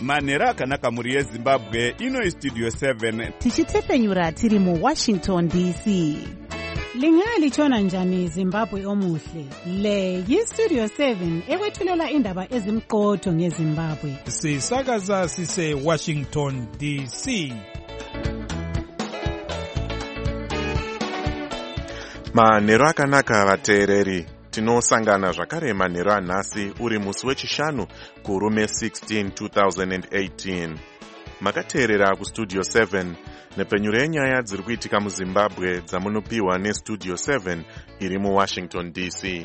manhero akanaka mhuri yezimbabwe. Ino istudio 7 tichitefenyura tiri muWashington DC. Lingalitshona njani Zimbabwe omuhle? Le yistudio 7 ekwethulela indaba ezimqotho ngeZimbabwe. Sisakaza sise Washington DC. Manhero akanaka vateereri. Tinosangana zvakare manhero anhasi uri musi wechishanu kurume 16 2018. Makateerera kustudio 7 nepenyuro yenyaya dziri kuitika muZimbabwe dzamunopiwa nestudio 7 iri muWashington DC.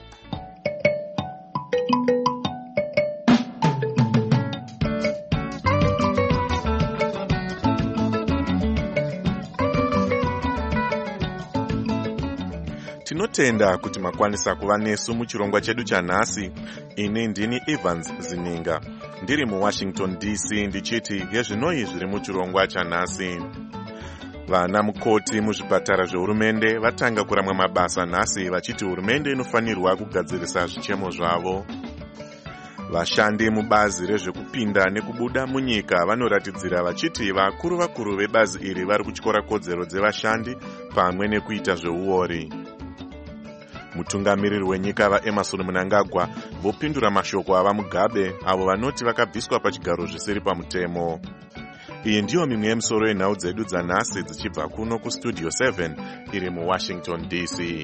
Tinotenda kuti makwanisa kuva nesu muchirongwa chedu chanhasi. Ini ndini Evans Zininga ndiri muWashington DC ndichiti yezvinoi zviri muchirongwa chanhasi. Vana mukoti muzvipatara zvehurumende vatanga kuramwa mabasa nhasi vachiti hurumende inofanirwa kugadzirisa zvichemo zvavo. Vashandi mubazi rezvekupinda nekubuda munyika vanoratidzira vachiti vakuru vebazi iri vari kutyora kodzero dzevashandi pamwe nekuita zveuori. Mutungamiriri wenyika vaEmmerson Mnangagwa vopindura mashoko ava Mugabe avo vanoti vakabviswa pachigaro zvisiri pamutemo. Iyi ndiyo mimwe yemisoro yenhau dzedu dzanhasi dzichibva kuno kustudio 7 iri muWashington DC.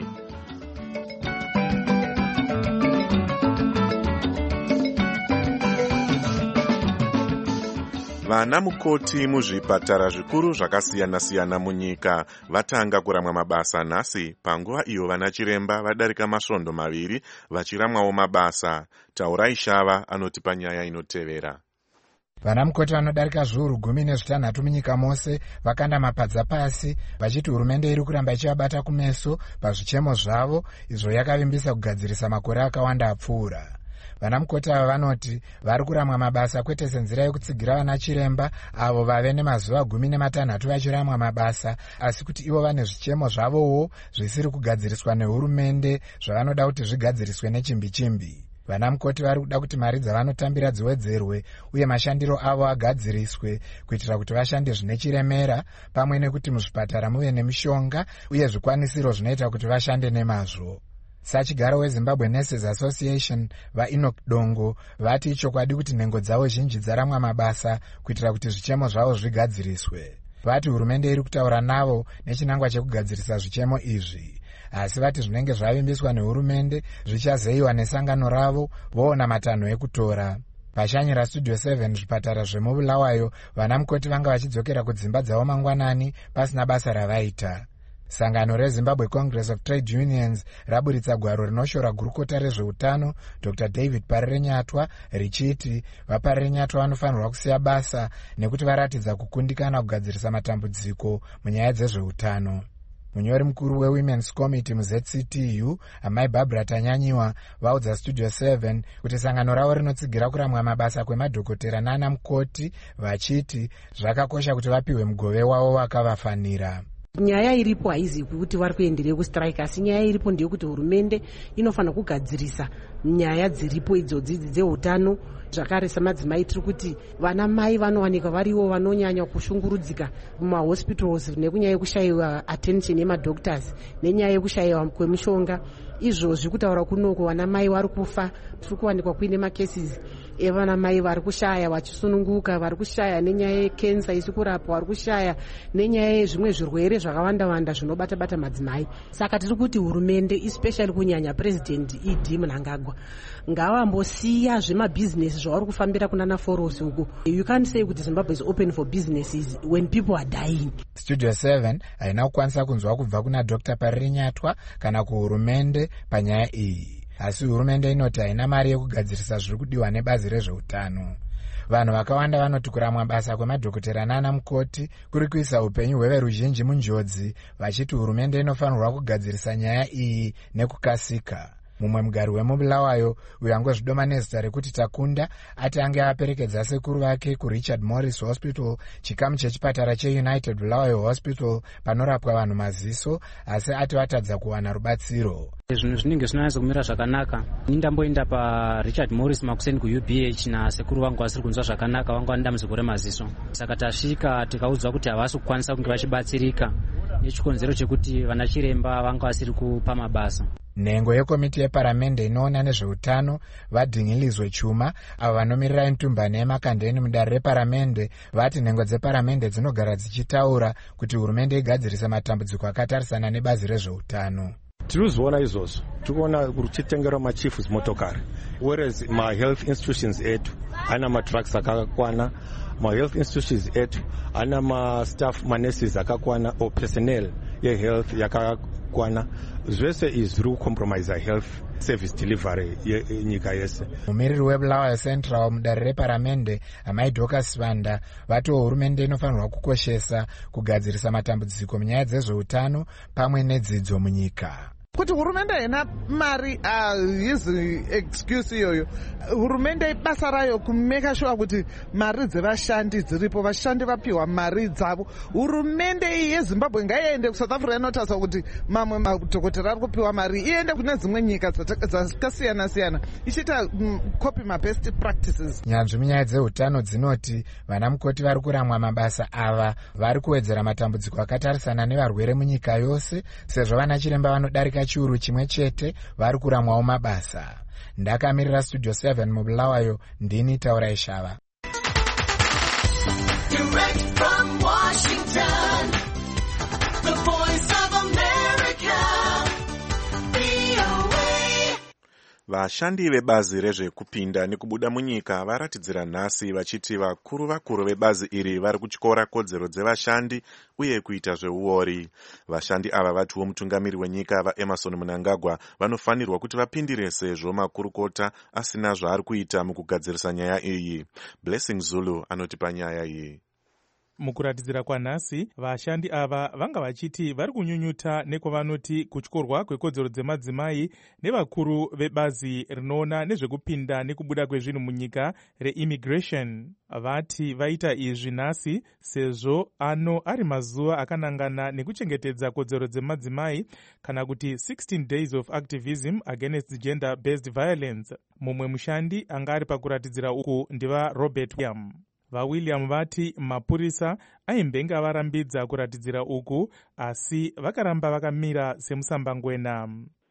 Vana mukoti muzvipatara zvikuru zvakasiyana-siyana munyika vatanga kuramwa mabasa nhasi panguva iyo vana chiremba vadarika masvondo 2 vachiramwawo mabasa. Taurai Shava anotipa nyaya inotevera. Vana mukoti vanodarika zviuru 16 munyika mose vakanda mapadza pasi vachiti hurumende iri kuramba ichivabata kumeso pazvichemo zvavo izvo yakavimbisa kugadzirisa makore akawanda apfuura. Vana mukoti ava vanoti vari kuramwa mabasa kwete senzira yekutsigira vana chiremba avo vave nemazuva 16 vachiramwa mabasa, asi kuti ivo vane zvichemo zvavowo zvisiri kugadziriswa nehurumende zvavanoda kuti zvigadziriswe nechimbi-chimbi. Vana mukoti vari kuda kuti mari dzavanotambira dziwedzerwe uye mashandiro avo agadziriswe kuitira kuti vashande zvine chiremera, pamwe nekuti muzvipatara muve nemishonga uye zvikwanisiro zvinoita kuti vashande nemazvo. Sachigaro weZimbabwe Nurses Association vaEnoch Dongo vati chokwadi kuti nhengo dzavo zhinji dzaramwa mabasa kuitira kuti zvichemo zvavo zvigadziriswe. Vati hurumende iri kutaura navo nechinangwa chekugadzirisa zvichemo izvi, asi vati zvinenge zvavimbiswa nehurumende zvichazeyiwa nesangano ravo voona matanho ekutora. Pashanyira studio 7 zvipatara zvemubulawayo vana mukoti vanga vachidzokera kudzimba dzavo mangwanani pasina basa ravaita. Sangano reZimbabwe Congress of Trade Unions raburitsa gwaro rinoshora gurukota rezveutano Dr. David Parirenyatwa richiti vaParirenyatwa vanofanirwa kusiya basa nekuti varatidza kukundikana kugadzirisa matambudziko munyaya dzezveutano. Munyori mukuru weWomen's Committee muZCTU amai Barbara Tanyanyiwa vaudza studio 7 kuti sangano ravo rinotsigira kuramwa mabasa kwemadhokotera nana mukoti vachiti zvakakosha kuti vapiwe mugove wavo wakavafanira. Nyaya iripo haizi kuti vari kuenderera kustrike, asi nyaya iripo ndeyekuti hurumende inofanira kugadzirisa nyaya dziripo idzodzi dzeutano. Zvakare samadzimai tiri kuti vana mai vanowanika variwo vanonyanya kushungurudzika mumahospitals nekunyaya yekushayiwa attention yemadoctors nenyaya yekushayiwa kwemishonga. Izvozvi kutaura kunoko vana mai vari kufa, tiri kuwanikwa kuine macases evana mai vari kushaya vachisununguka, vari kushaya nenyaya yekensa isi kurapwa, vari kushaya nenyaya yezvimwe zvirwere zvakawanda-wanda zvinobata-bata madzimai. Saka tiri kuti hurumende especially kunyanya President E.D. Mnangagwa ngavambosiya zvemabhizinesi zvavari kufambira kunana Foros uko. You can't say kuti Zimbabwe is open for businesses when people are dying. Studio 7 haina kukwanisa kunzwa kubva kuna Dr. Parirenyatwa kana kuhurumende panyaya iyi, asi hurumende inoti haina mari yekugadzirisa zviri kudiwa nebazi rezveutano. Vanhu vakawanda vanoti kuramwa basa kwemadhokotera nana mukoti kuri kuisa upenyu hweveruzhinji munjodzi, vachiti hurumende inofanirwa kugadzirisa nyaya iyi nekukasika. mumwe mugari wemubulawayo uyo angozvidoma nezita rekuti Takunda ati ange aperekedza sekuru vake kuRichard Morris Hospital, chikamu chechipatara cheUnited Bulawayo Hospital panorapwa vanhu maziso, asi ati vatadza kuwana rubatsiro. Zvinhu zvinenge zvinonatsa kumira zvakanaka. Ndamboenda paRichard Morris makuseni kuUBH nasekuru vangu vasiri kunzwa zvakanaka, vanga vane dambudziko remaziso. Saka tasvika tikaudzwa kuti havasi kukwanisa kunge vachibatsirika nechikonzero chekuti vana chiremba vanga vasiri kupa mabasa. Nhengo yekomiti yeparamende inoona nezveutano vaDhingilizwe Chuma, avo vanomirira mitumbane yemakandeni mudare reparamende, vati nhengo dzeparamende dzinogara dzichitaura kuti hurumende igadzirise matambudziko akatarisana nebazi rezveutano. Tirikuona izvozvo, tirikuona kuchitengerwa machiefs motokari, whereas mahealth institutions etu ana matrucks akakwana, mahealth institutions etu ana mastaff manurses akakwana or personnel yehealth yakakwana. Zvese izviri kucompromise health service delivery yenyika yese. Mumiriri weBulawayo Central mudare reparamende Amai Dorcas Vanda vati hurumende inofanirwa kukoshesa kugadzirisa matambudziko munyaya dzezveutano pamwe nedzidzo munyika. Kuti hurumende haina mari hizi excuse iyoyo. Hurumende basa rayo kumeka sure kuti mari dzevashandi dziripo, vashandi vapiwa mari dzavo. Hurumende iyi yeZimbabwe ngaiende kuSouth Africa inotaura kuti mamwe madhokotera ari kupiwa mari iende kune dzimwe nyika dzakasiyana siyana ichiita copy my best practices. Nyanzvi munyaya dzeutano dzinoti vana mukoti vari kuramwa mabasa ava vari kuwedzera matambudziko akatarisana nevarwere munyika yose, sezvo vana chiremba vanodarika chiuru chimwe chete vari kuramwawo mabasa. Ndakamirira Studio 7 muBulawayo, ndini Taura Ishava. Direct from Washington, the voice of America, VOA. Vashandi vebazi rezvekupinda nekubuda munyika varatidzira nhasi vachiti vakuru vebazi iri vari kutyora kodzero dzevashandi uye kuita zveuori. Vashandi ava vatiwo mutungamiri wenyika vaEmmerson Mnangagwa vanofanirwa kuti vapindire sezvo makurukota asina zvaari kuita mukugadzirisa nyaya iyi. Blessing Zulu anotipa nyaya iyi. Mukuratidzira kwanhasi, vashandi ava vanga vachiti vari kunyunyuta nekwavanoti kutyorwa kwekodzero dzemadzimai nevakuru vebazi rinoona nezvekupinda nekubuda kwezvinhu munyika reimmigration. Vati vaita izvi nhasi sezvo ano ari mazuva akanangana nekuchengetedza kodzero dzemadzimai, kana kuti 16 days of activism against gender-based violence. Mumwe mushandi anga ari pakuratidzira uku ndiva Robert William. VaWilliam vati mapurisa aimbenga varambidza kuratidzira uku, asi vakaramba vakamira semusambangwena.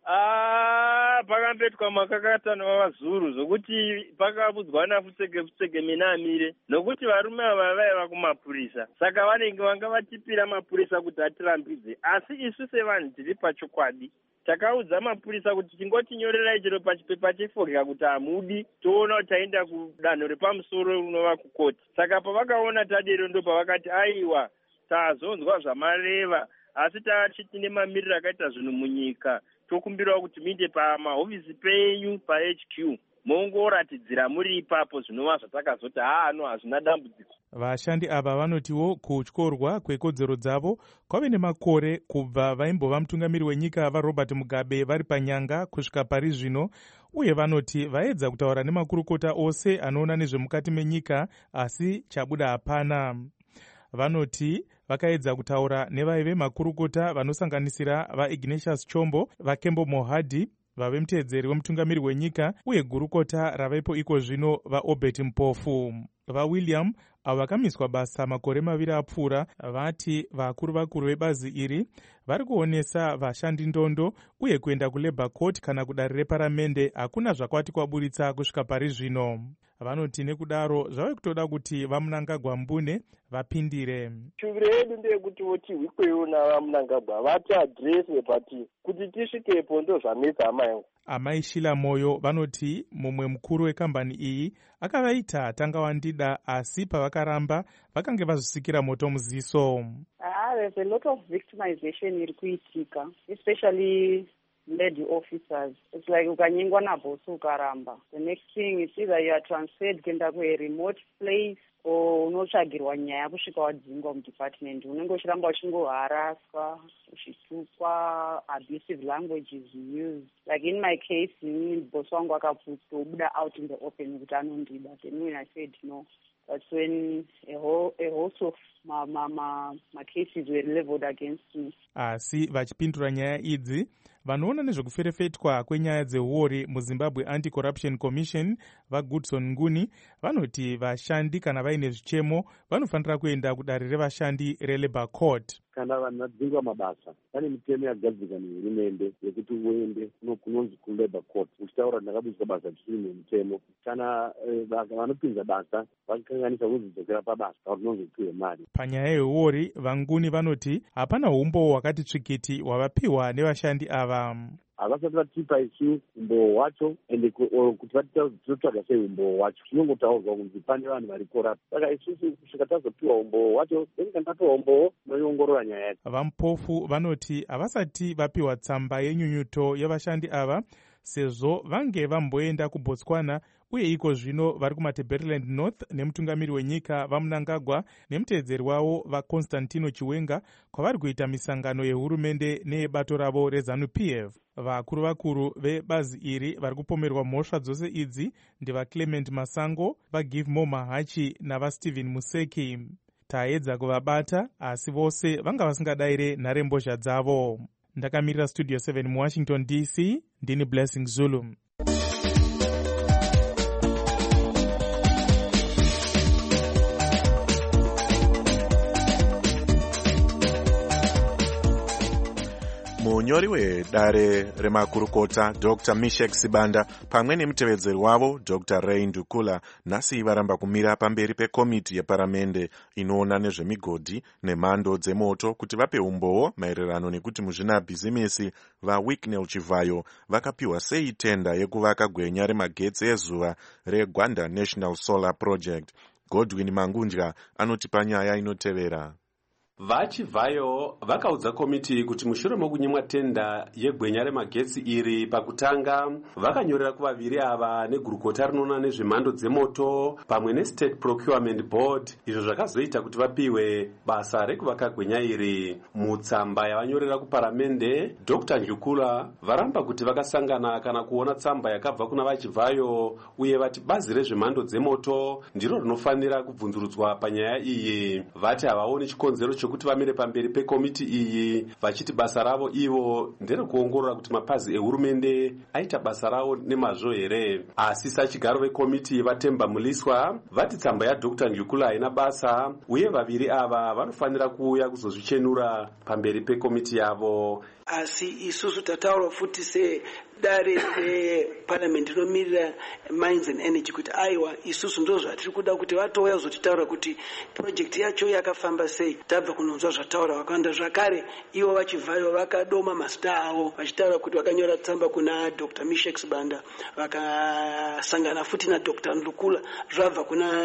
Pakambetwa makakatana vavazuru zvokuti pakabudzwana futsege mina amire nokuti varume ava vaiva kumapurisa, saka vanenge vanga vachipira mapurisa kuti atirambidze, asi isu sevanhu tiri pachokwadi takaudza mapurisa kuti tingotinyorerai chero pachipepa chefodya kuti hamudi, toona kuti taenda kudanho repamusoro unova kukoti. Saka pavakaona tadero ndo pavakati aiwa tazonzwa zvamareva, asi tachitine mamiriro akaita zvinhu munyika, tokumbirawo kuti muinde pamahofisi penyu paHQ mongoratidzira muri ipapo zvinova zvatakazoti hazvina dambudziko. Vashandi ava vanotiwo kutyorwa kwekodzero dzavo kwave nemakore kubva vaimbova mutungamiri wenyika vaRobert Mugabe vari panyanga kusvika pari zvino, uye vanoti vaedza kutaura nemakurukota ose anoona nezvemukati menyika, asi chabuda hapana. Vanoti vakaedza kutaura nevaive makurukota vanosanganisira vaIgnatius Chombo, vaKembo Mohadi, vave mutedzeri wemutungamiri wenyika, uye gurukota ravepo iko zvino vaObert Mpofu. VaWilliam avo vakamiswa basa makore maviri apfuura, vati vakuru vebazi iri vari kuonesa vashandi ndondo uye kuenda kuLabour Court kana kudare reparamende hakuna zvakwati kwaburitsa kusvika pari zvino. Vanoti nekudaro zvave kutoda kuti vaMnangagwa Mbune vapindire. Shuviro yedu ndeyekuti votihwi kweyo navaMnangagwa vati adrese pati kuti tisvikepo ndo zvanetsa hama yangu. Amai Shila Moyo vanoti mumwe mukuru wekambani iyi akavaita tanga wandida, asi pavakaramba vakange vazvisikira moto muziso. There's a lot of victimization iri kuitika, especially lady officers. It's like ukanyengwa nabosi ukaramba. The next thing is either you are transferred kuenda remote place or unotsvagirwa nyaya kusvika wadzingwa mudepartment. Unenge uchiramba uchingoharaswa, uchitukwa, abusive language is used. Like in my case, boss wangu akabuda out in the open kuti anondida. Then when I said no, that's when a host of my cases were leveled against me. Asi vachipindura nyaya idzi, vanoona nezvekuferefetwa kwenyaya dzeuori muZimbabwe Anti-Corruption Commission vaGoodson Nguni vanoti vashandi kana vaine zvichemo vanofanira kuenda kudare revashandi reLabour Court. Kana vanadzingwa mabasa pane mitemo yagadzirwa nehurumende yekuti uende kunonzi kuLabour Court uchitaura ndakabudzwa basa tisiri nemutemo. Kana vanopinza basa vachikanganisa kuzodzokera pabasa vakunonzi kupiwe mari. Panyaya yeuori vaNguni vanoti hapana umbo hwakati tsvikiti hwavapiwa nevashandi ava. Havasati vatipa isu umbowo hwacho ende kuti vatinotsvaga sei umbowo hwacho tinongotaurwa kunzi pane vanhu vari korapa. Saka isusu kusvika tazopiwa umbowo hwacho then tapiwa umbowo tinoongorora nyaya yacho. Vamupofu vanoti havasati vapiwa tsamba yenyunyuto yevashandi ava sezvo vange vamboenda kuBotswana uye iko zvino vari kumaTebeleland North nemutungamiri wenyika vaMnangagwa nemutevedzeri wavo vaConstantino Chiwenga kwavari kuita misangano yehurumende neyebato ravo reZANU-PF. Vakuru vebazi iri vari kupomerwa mhosva dzose idzi ndivaClement Masango, vaGive Mo Mahachi navaStephen Museki. Taedza kuvabata asi vose vanga vasingadayire nharembozha dzavo. Ndakamirira Studio 7 muWashington DC, ndini Blessing Zulu. Munyori wedare remakurukota Dr. Mishek Sibanda pamwe nemutevedzeri wavo Dr. Ray Ndukula nhasi varamba kumira pamberi pekomiti yeparamende inoona nezvemigodhi nemhando dzemoto kuti vape umbowo maererano nekuti muzvinabhizimisi vaWicknell Chivayo vakapiwa sei tenda yekuvaka gwenya remagetsi ezuva reGwanda National Solar Project. Godwin Mangundya anotipa nyaya inotevera. VaChivayo vakaudza komiti kuti mushure mokunyimwa tenda yegwenya remagetsi iri pakutanga vakanyorera kuvaviri ava negurukota rinoona nezvemhando dzemoto pamwe neState Procurement Board, izvo zvakazoita kuti vapiwe basa rekuvaka gwenya iri. Mutsamba yavanyorera kuparamende, Dr. Ndukula varamba kuti vakasangana kana kuona tsamba yakabva kuna vaChivayo uye vati bazi rezvemhando dzemoto ndiro rinofanira kubvunzurudzwa panyaya iyi. Vati havaoni chikonzero kuti vamire pamberi pekomiti iyi vachiti basa ravo ivo nderekuongorora kuti mapazi ehurumende aita basa ravo nemazvo here. Asi sachigaro vekomiti vaTemba Muliswa vati tsamba yaDr. Ndukula haina basa uye vaviri ava vanofanira kuuya kuzozvichenura pamberi pekomiti yavo. Asi isusu tataura futi sedare reparliament rinomirira mines and energy kuti aiwa isusu ndo zvatiri kuda kuti vatouya kuzotitaura kuti project yacho yakafamba sei. Tabva kunonzwa zvataura vakawanda zvakare. Ivo vaChivayo vakadoma mazita avo vachitaura kuti vakanyora tsamba kuna Dr. Mishek Sibanda vakasangana futi na Dr. Ndukula zvabva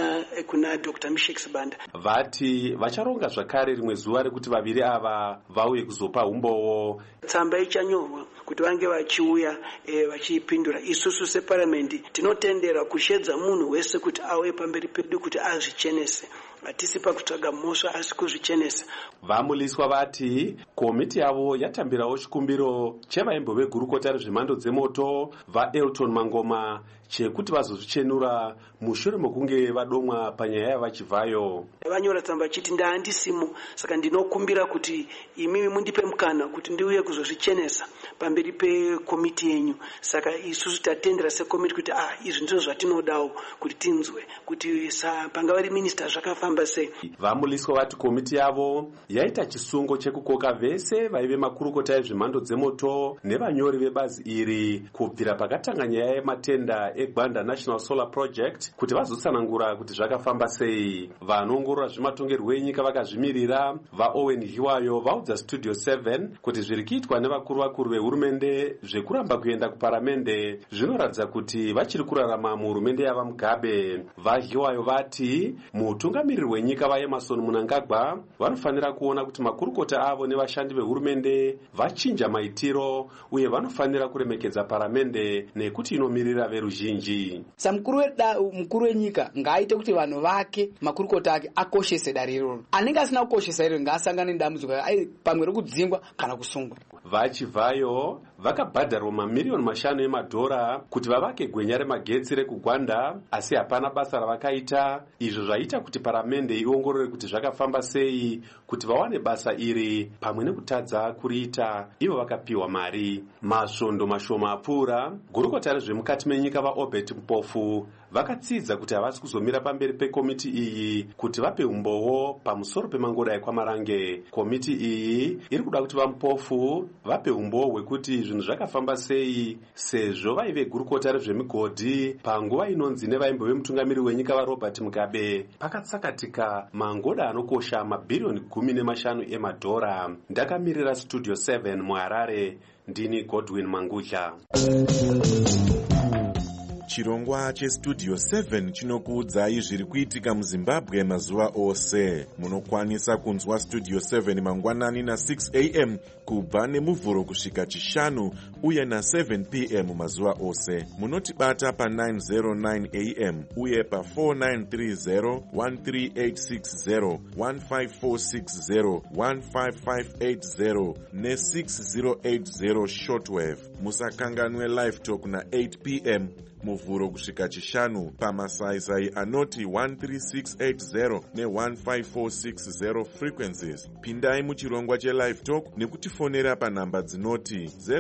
kuna Dr. Mishek Sibanda. Vati vacharonga zvakare rimwe zuva rekuti vaviri ava vauye kuzopa umbowo. Tsamba ichanyorwa kuti vange vachiuya vachipindura. Isusu separamendi tinotendera kushedza munhu wese kuti auye pamberi pedu kuti azvichenese. Hatisi pakutsvaga mhosva asi kuzvichenesa. VaMuliswa vati komiti yavo yatambirawo chikumbiro chevaimbo vegurukota rezvemhando dzemoto vaElton Mangoma chekuti vazozvichenura mushure mokunge vadomwa panyaya yavaChivayo. Vanyora tsamba chiti ndaandisimo, saka ndinokumbira kuti imi mundipe mukana kuti ndiuye kuzozvichenesa pamberi pekomiti yenyu. Saka isusu tatendera sekomiti kuti izvi ndizvo zvatinodawo kuti tinzwe kuti panga minister zvakafamba sei. VaMuliswa vati komiti yavo yaita chisungo chekukoka vese vaive makurukota ezvemhando dzemoto nevanyori vebazi iri kubvira pakatanga nyaya yematenda eGwanda National Solar Project kuti vazotsanangura kuti zvakafamba sei. Vanoongorora zvematongerwo enyika vakazvimirira vaOwen Hiwayo vaudza Studio 7 kuti zviri kuitwa nevakuru vehurumende zvekuramba kuenda kuparamende zvinoratidza kuti vachiri kurarama muhurumende yava Mugabe. VaHiwayo vati mutungamiri vatungamiriri wenyika vaEmerson Mnangagwa vanofanira kuona kuti makurukota avo nevashandi vehurumende vachinja maitiro uye vanofanira kuremekedza paramende nekuti inomirira veruzhinji. Mukuru wenyika ngaaite kuti vanhu vake makurukota ake akoshese dare iroro. Anenge asina kukoshesa iroro ngaasangane nedambudziko pamwe rekudzingwa kana kusungwa. Vachibvayo vakabhadharwa mamiliyoni 5 emadhora kuti vavake gwenya remagetsi rekugwanda, asi hapana basa ravakaita. Izvo zvaita kuti paramende iongorore kuti zvakafamba sei kuti vawane basa iri pamwe nekutadza kuriita ivo vakapiwa mari. Masvondo mashoma apfuura, gurukota rezvemukati menyika vaObert Mpofu vakatsidza kuti havasi kuzomira pamberi pekomiti iyi kuti vape umbowo pamusoro pemangodai kwaMarange. Komiti iyi iri kuda kuti vaMpofu vape umbowo hwekuti zvinhu zvakafamba sei sezvo vaive gurukota rezvemigodhi panguva inonzi nevaimbo vemutungamiri wenyika vaRobert Mugabe pakatsakatika mangoda anokosha mabhirioni 15 emadhora. Ndakamirira Studio 7 muHarare, ndini Godwin Mangudla. Chirongwa cheStudio 7 chinokuudzai zviri kuitika muZimbabwe mazuva ose. Munokwanisa kunzwa Studio 7 mangwanani na6 am kubva nemuvhuro kusvika chishanu uye na7 pm mazuva ose. Munotibata pa909 am uye pa4930, 13860, 15460, 15580 ne6080 shortwave. Musakanganwe live talk na8 pm muvhuro kusvika chishanu pamasaisai anoti 13680 ne15460 frequencies. Pindai muchirongwa chelive talk nekutifonera panhamba dzinoti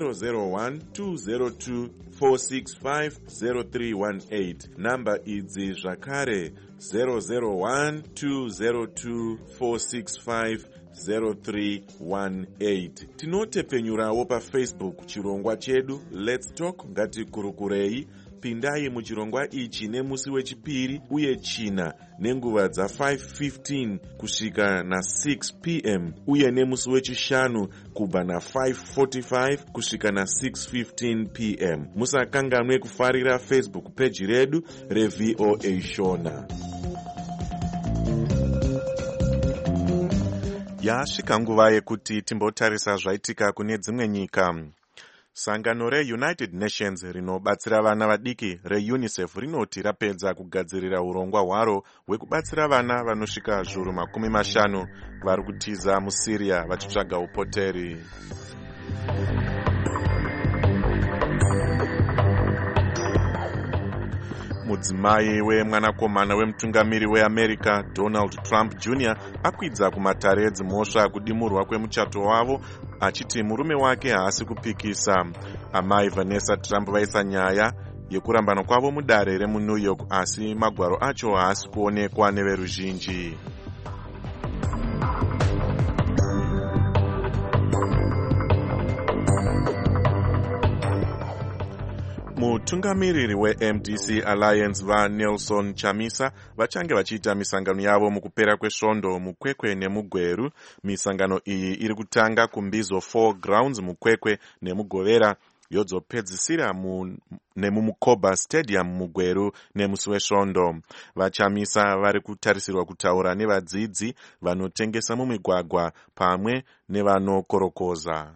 001-202-465-0318. Namba idzi zvakare 001-202-465-0318. Tinotepenyurawo paFacebook chirongwa chedu Let's Talk Ngatikurukurei. Pindai muchirongwa ichi nemusi wechipiri uye china nenguva dza5:15 kusvika na6 pm uye nemusi wechishanu kubva na5:45 kusvika na6:15 pm. Musakanganwe kufarira Facebook page redu reVOA Shona. Yasvika nguva yekuti timbotarisa zvaitika kune dzimwe nyika. Sangano reUnited Nations rinobatsira vana vadiki reUNICEF rinoti rapedza kugadzirira urongwa hwaro hwekubatsira vana vanosvika zviuru 50 vari kutiza muSyria vachitsvaga upoteri. Mudzimai wemwanakomana wemutungamiri weAmerica Donald Trump Jr. akwidza kumatare edzimhosva kudimurwa kwemuchato wavo achiti murume wake haasi kupikisa. Amai Vanessa Trump vaisa nyaya yekurambana kwavo mudare remuNew York, asi magwaro acho haasi kuonekwa neveruzhinji. Mutungamiriri weMDC Alliance vaNelson Chamisa vachange vachiita misangano yavo mukupera kwesvondo muKwekwe nemuGweru. Misangano iyi iri kutanga kuMbizo 4 Grounds muKwekwe nemuGovera yodzopedzisira nemumuKoba Stadium muGweru nemusi wesvondo. VaChamisa vari kutarisirwa kutaura nevadzidzi vanotengesa mumigwagwa pamwe nevanokorokoza.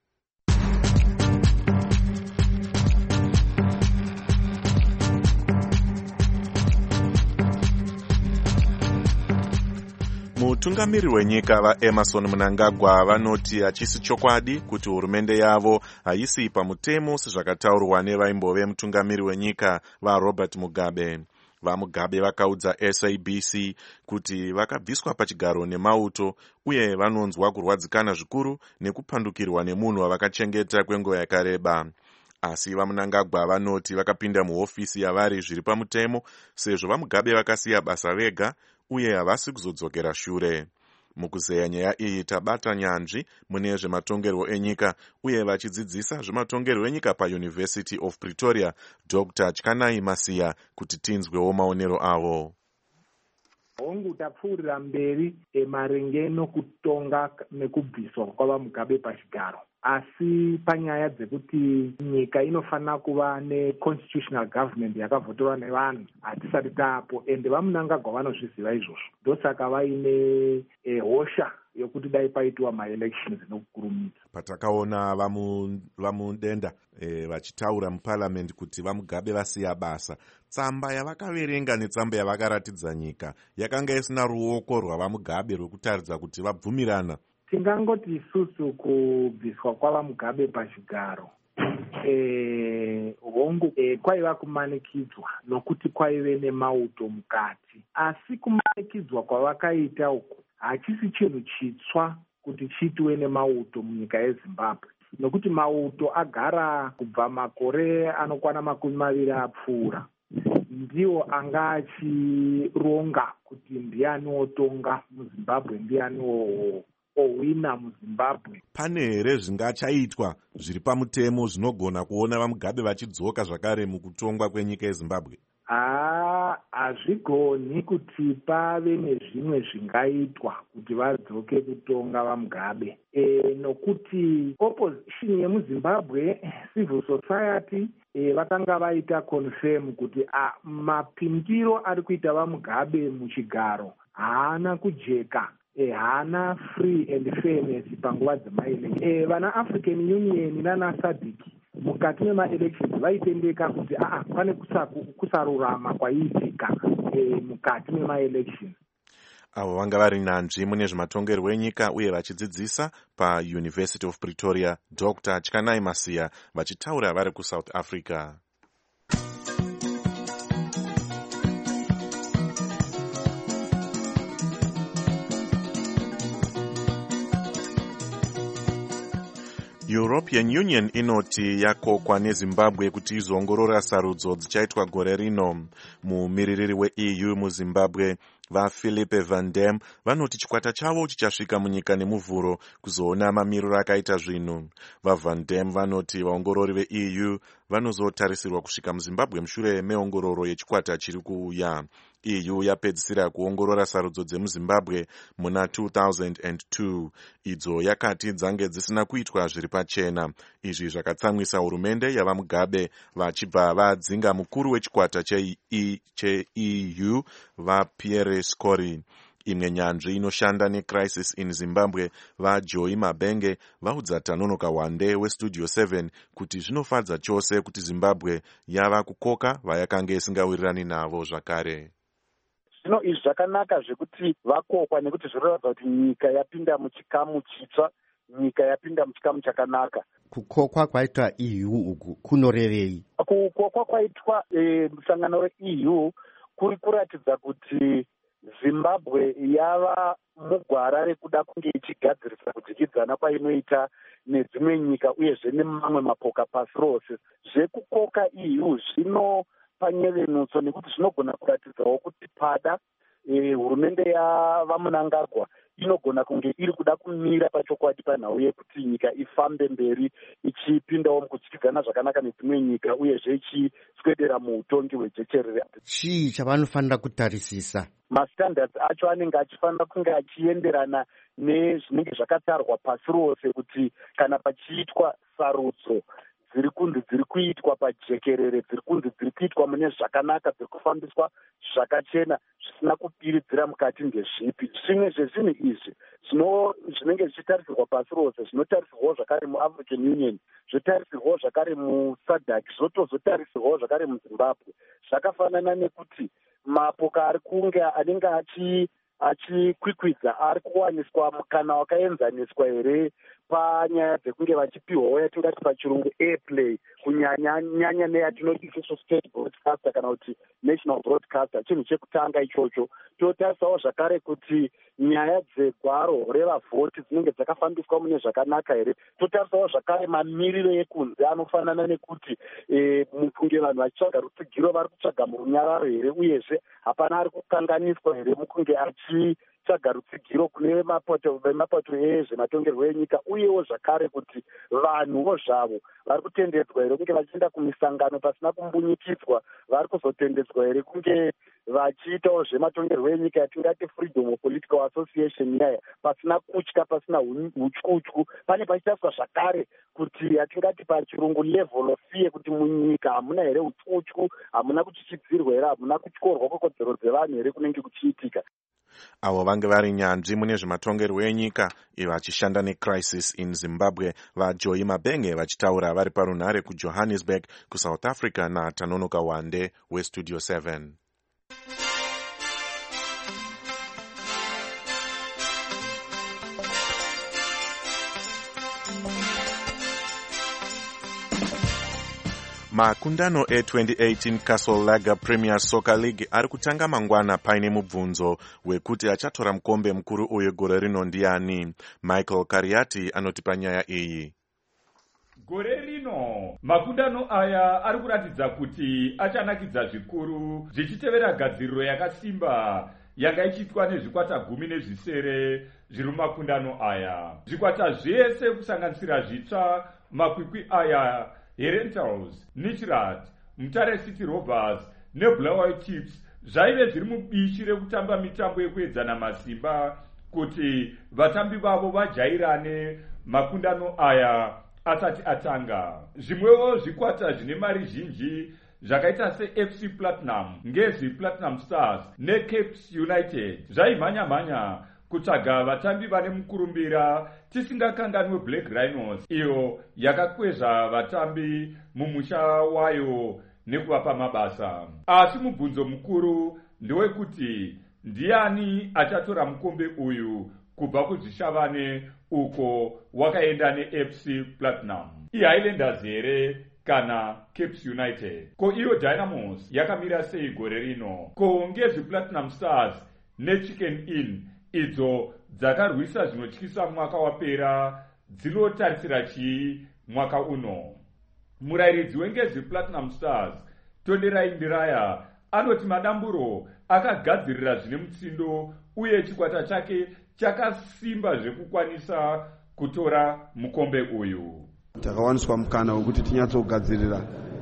Mutungamiri wenyika vaEmerson Mnangagwa vanoti hachisi chokwadi kuti hurumende yavo haisi pamutemo sezvakataurwa nevaimbove mutungamiri wenyika vaRobert Mugabe. VaMugabe vakaudza SABC kuti vakabviswa pachigaro nemauto uye vanonzwa kurwadzikana zvikuru nekupandukirwa nemunhu wavakachengeta kwenguva yakareba. Asi vaMnangagwa vanoti vakapinda muhofisi yavari zviri pamutemo sezvo vaMugabe vakasiya basa vega uye havasi kuzodzokera shure. Mukuzeya nyaya iyi tabata nyanzvi mune zvematongerwo enyika uye vachidzidzisa zvematongerwo enyika paUniversity of Pretoria Dr. Tyanai Masiya kuti tinzwewo maonero avo. Hongu tapfuurira mberi maringe nokutonga nekubviswa kwavaMugabe pachigaro. asi panyaya dzekuti nyika inofanira kuva neconstitutional government yakavhotorwa nevanhu hatisati taapo, ende vaMnangagwa vanozviziva izvozvo. Ndosaka vaine hosha yokuti dai paitiwa maelections nokukurumidza. Patakaona vamudenda vachitaura muparliament kuti vaMugabe vasiya basa, tsamba yavakaverenga netsamba yavakaratidza nyika yakanga isina ruoko rwavaMugabe rwekutaridza kuti vabvumirana. Tingangoti isusu kubviswa kwavaMugabe pachigaro hongu kwaiva kumanikidzwa nokuti kwaive nemauto mukati, asi kumanikidzwa kwavakaita uku hachisi chinhu chitsva kuti chiitwe nemauto munyika yeZimbabwe, nokuti mauto agara kubva makore anokwana 20 apfuura. Ndiwo anga achironga kuti ndiani otonga muZimbabwe, ndiani owina muZimbabwe. Pane here zvingachaitwa zviri pamutemo zvinogona kuona vaMugabe vachidzoka zvakare mukutongwa kwenyika yeZimbabwe? Hazvigoni kuti pave nezvimwe zvingaitwa kuti vadzoke kutonga vaMugabe, nokuti opposition yemuZimbabwe, civil society, vakanga vaita confirm kuti mapindiro ari kuita vaMugabe muchigaro haana kujeka, haana free and fairness panguva dzemaelection. Vana African Union nana SADC mukati memaelections vaitendeka kuti pane kusarurama kwaiitika mukati memaelections. Avo vanga vari nyanzvi mune zvematongerwo enyika uye vachidzidzisa paUniversity of Pretoria, Dr. Tyanai Masiya, vachitaura vari kuSouth Africa. European Union inoti yakokwa neZimbabwe kuti izoongorora sarudzo dzichaitwa gore rino. Mumiririri weEU muZimbabwe vaPhilippe Van Dam vanoti chikwata chavo chichasvika munyika nemuvhuro kuzoona mamiriro akaita zvinhu. VaVan Dam vanoti vaongorori veEU vanozotarisirwa kusvika muZimbabwe mushure meongororo yechikwata chiri kuuya. EU yapedzisira kuongorora sarudzo dzemuZimbabwe muna 2002. Idzo yakati dzange dzisina kuitwa zviri pachena. Izvi zvakatsamwisa hurumende yavaMugabe vachibva vadzinga mukuru wechikwata cheEU vaPierre Scori. Imwe nyanzvi inoshanda neCrisis in Zimbabwe vaJoy Mabenge vaudza Tanonoka Wande weStudio 7 kuti zvinofadza chose kuti Zimbabwe yava kukoka vayakange isingawirirani navo zvakare. Zvino izvi zvakanaka zvekuti vakokwa nekuti zvinoratidza kuti nyika yapinda muchikamu chitsva, nyika yapinda muchikamu chakanaka. Kukokwa kwaitwa EU uku kunorevei? Kukokwa kwaitwa musangano weEU kuri kuratidza kuti Zimbabwe yava mugwara rekuda kunge ichigadzirisa kudyidzana kwainoita nedzimwe nyika uyezve nemamwe mapoka pasi rose. Zvekukoka EU zvinopanyevenutso nekuti zvinogona kuratidzawo kuti pada hurumende yavaMnangagwa inogona kunge iri kuda kumira pachokwadi panhau yekuti nyika ifambe mberi ichipindawo mukudyidzana zvakanaka nedzimwe nyika uyezve ichiswedera muutongi hwejecherere. Chii chavanofanira kutarisisa? Mastandards acho anenge achifanira kunge achienderana nezvinenge zvakatarwa pasi rose kuti kana pachiitwa sarudzo dziri kunzi dziri kuitwa pajekerere, dziri kunzi dziri kuitwa mune zvakanaka, dziri kufambiswa zvakachena zvisina kupiridzira mukati ndezvipi. Zvimwe zvezvinhu izvi zvinenge zvichitarisirwa pasi rose zvinotarisirwawo zvakare muAfrican Union, zvotarisirwawo zvakare muSADC, zvotozotarisirwawo zvakare muZimbabwe. Zvakafanana nekuti mapoka ari kunge anenge achikwikwidza ari kuwaniswa mukana wakaenzaniswa here panyaya dzekunge vachipiwawo yatingati pachirungu airplay kunyanya neyatinoti isusu state broadcaster kana kuti national broadcaster. Chinhu chekutanga ichocho. Totarisawo zvakare kuti nyaya dzegwaro revavhoti dzinenge dzakafambiswa mune zvakanaka here. Totarisawo zvakare mamiriro ekunze anofanana nekuti mukunge vanhu vachitsvaga rutsigiro vari kutsvaga murunyararo here, uyezve hapana ari kukanganiswa here mukunge kutsvaga rutsigiro kune vemapato ezvematongerwo enyika, uyewo zvakare kuti vanhuwo zvavo vari kutendedzwa here kunge vachienda kumisangano pasina kumbunyikidzwa, vari kuzotendedzwa here kunge vachiitawo zvematongerwo enyika yatingati freedom of political association yaya pasina kutya, pasina utyutyu. Pane pachitaswa zvakare kuti yatingati pachirungu level of fear, kuti munyika hamuna here utyutyu, hamuna kuchichidzirwa here, hamuna kutyorwa kwekodzero dzevanhu here kunenge kuchiitika. Avo vange vari nyanzvi mune zvematongerwo enyika vachishanda neCrisis in Zimbabwe vaJoyi Mabenge vachitaura vari parunhare kuJohannesburg kuSouth Africa naTanonoka Wande weStudio 7. Makundano e2018 Castle Lager Premier Soccer League ari kutanga mangwana paine mubvunzo wekuti achatora mukombe mukuru uyu gore rino ndiani. Michael Kariati anotipa nyaya iyi. Gore rino makundano aya ari kuratidza kuti achanakidza zvikuru zvichitevera gadziriro yakasimba yanga ichiitwa nezvikwata 10 zviri mumakundano aya. Zvikwata zvese kusanganisira zvitsva makwikwi aya Herentals, Nichirat, Mutare City Rovers neBulawayo Chiefs zvaive zviri mubishi rekutamba mitambo yekuedzana masimba kuti vatambi vavo vajairane makundano aya asati atanga. Zvimwewo zvikwata zvine mari zhinji zvakaita seFC Platinum, Ngezi Platinum Stars neCapes United zvaimhanya-mhanya kutsvaga vatambi vane mukurumbira, tisingakanganwe Black Rhinos iyo yakakwezva vatambi mumusha wayo nekuvapa mabasa. Asi mubvunzo mukuru ndewekuti ndiani achatora mukombe uyu kubva kuzvishavane uko wakaenda neFC Platinum, iHighlanders here kana Capes United? Ko iyo Dynamos yakamira sei gore rino? Ko Ngezi Platinum Stars neChicken Inn idzo dzakarwisa zvinotyisa mwaka wapera dzinotarisira chii mwaka uno? Murairidzi weNgezi Platinum Stars Tonderai Ndiraya anoti madamburo akagadzirira zvine mutsindo uye chikwata chake chakasimba zvekukwanisa kutora mukombe uyu. Takawaniswa mukana wekuti tinyatsogadzirira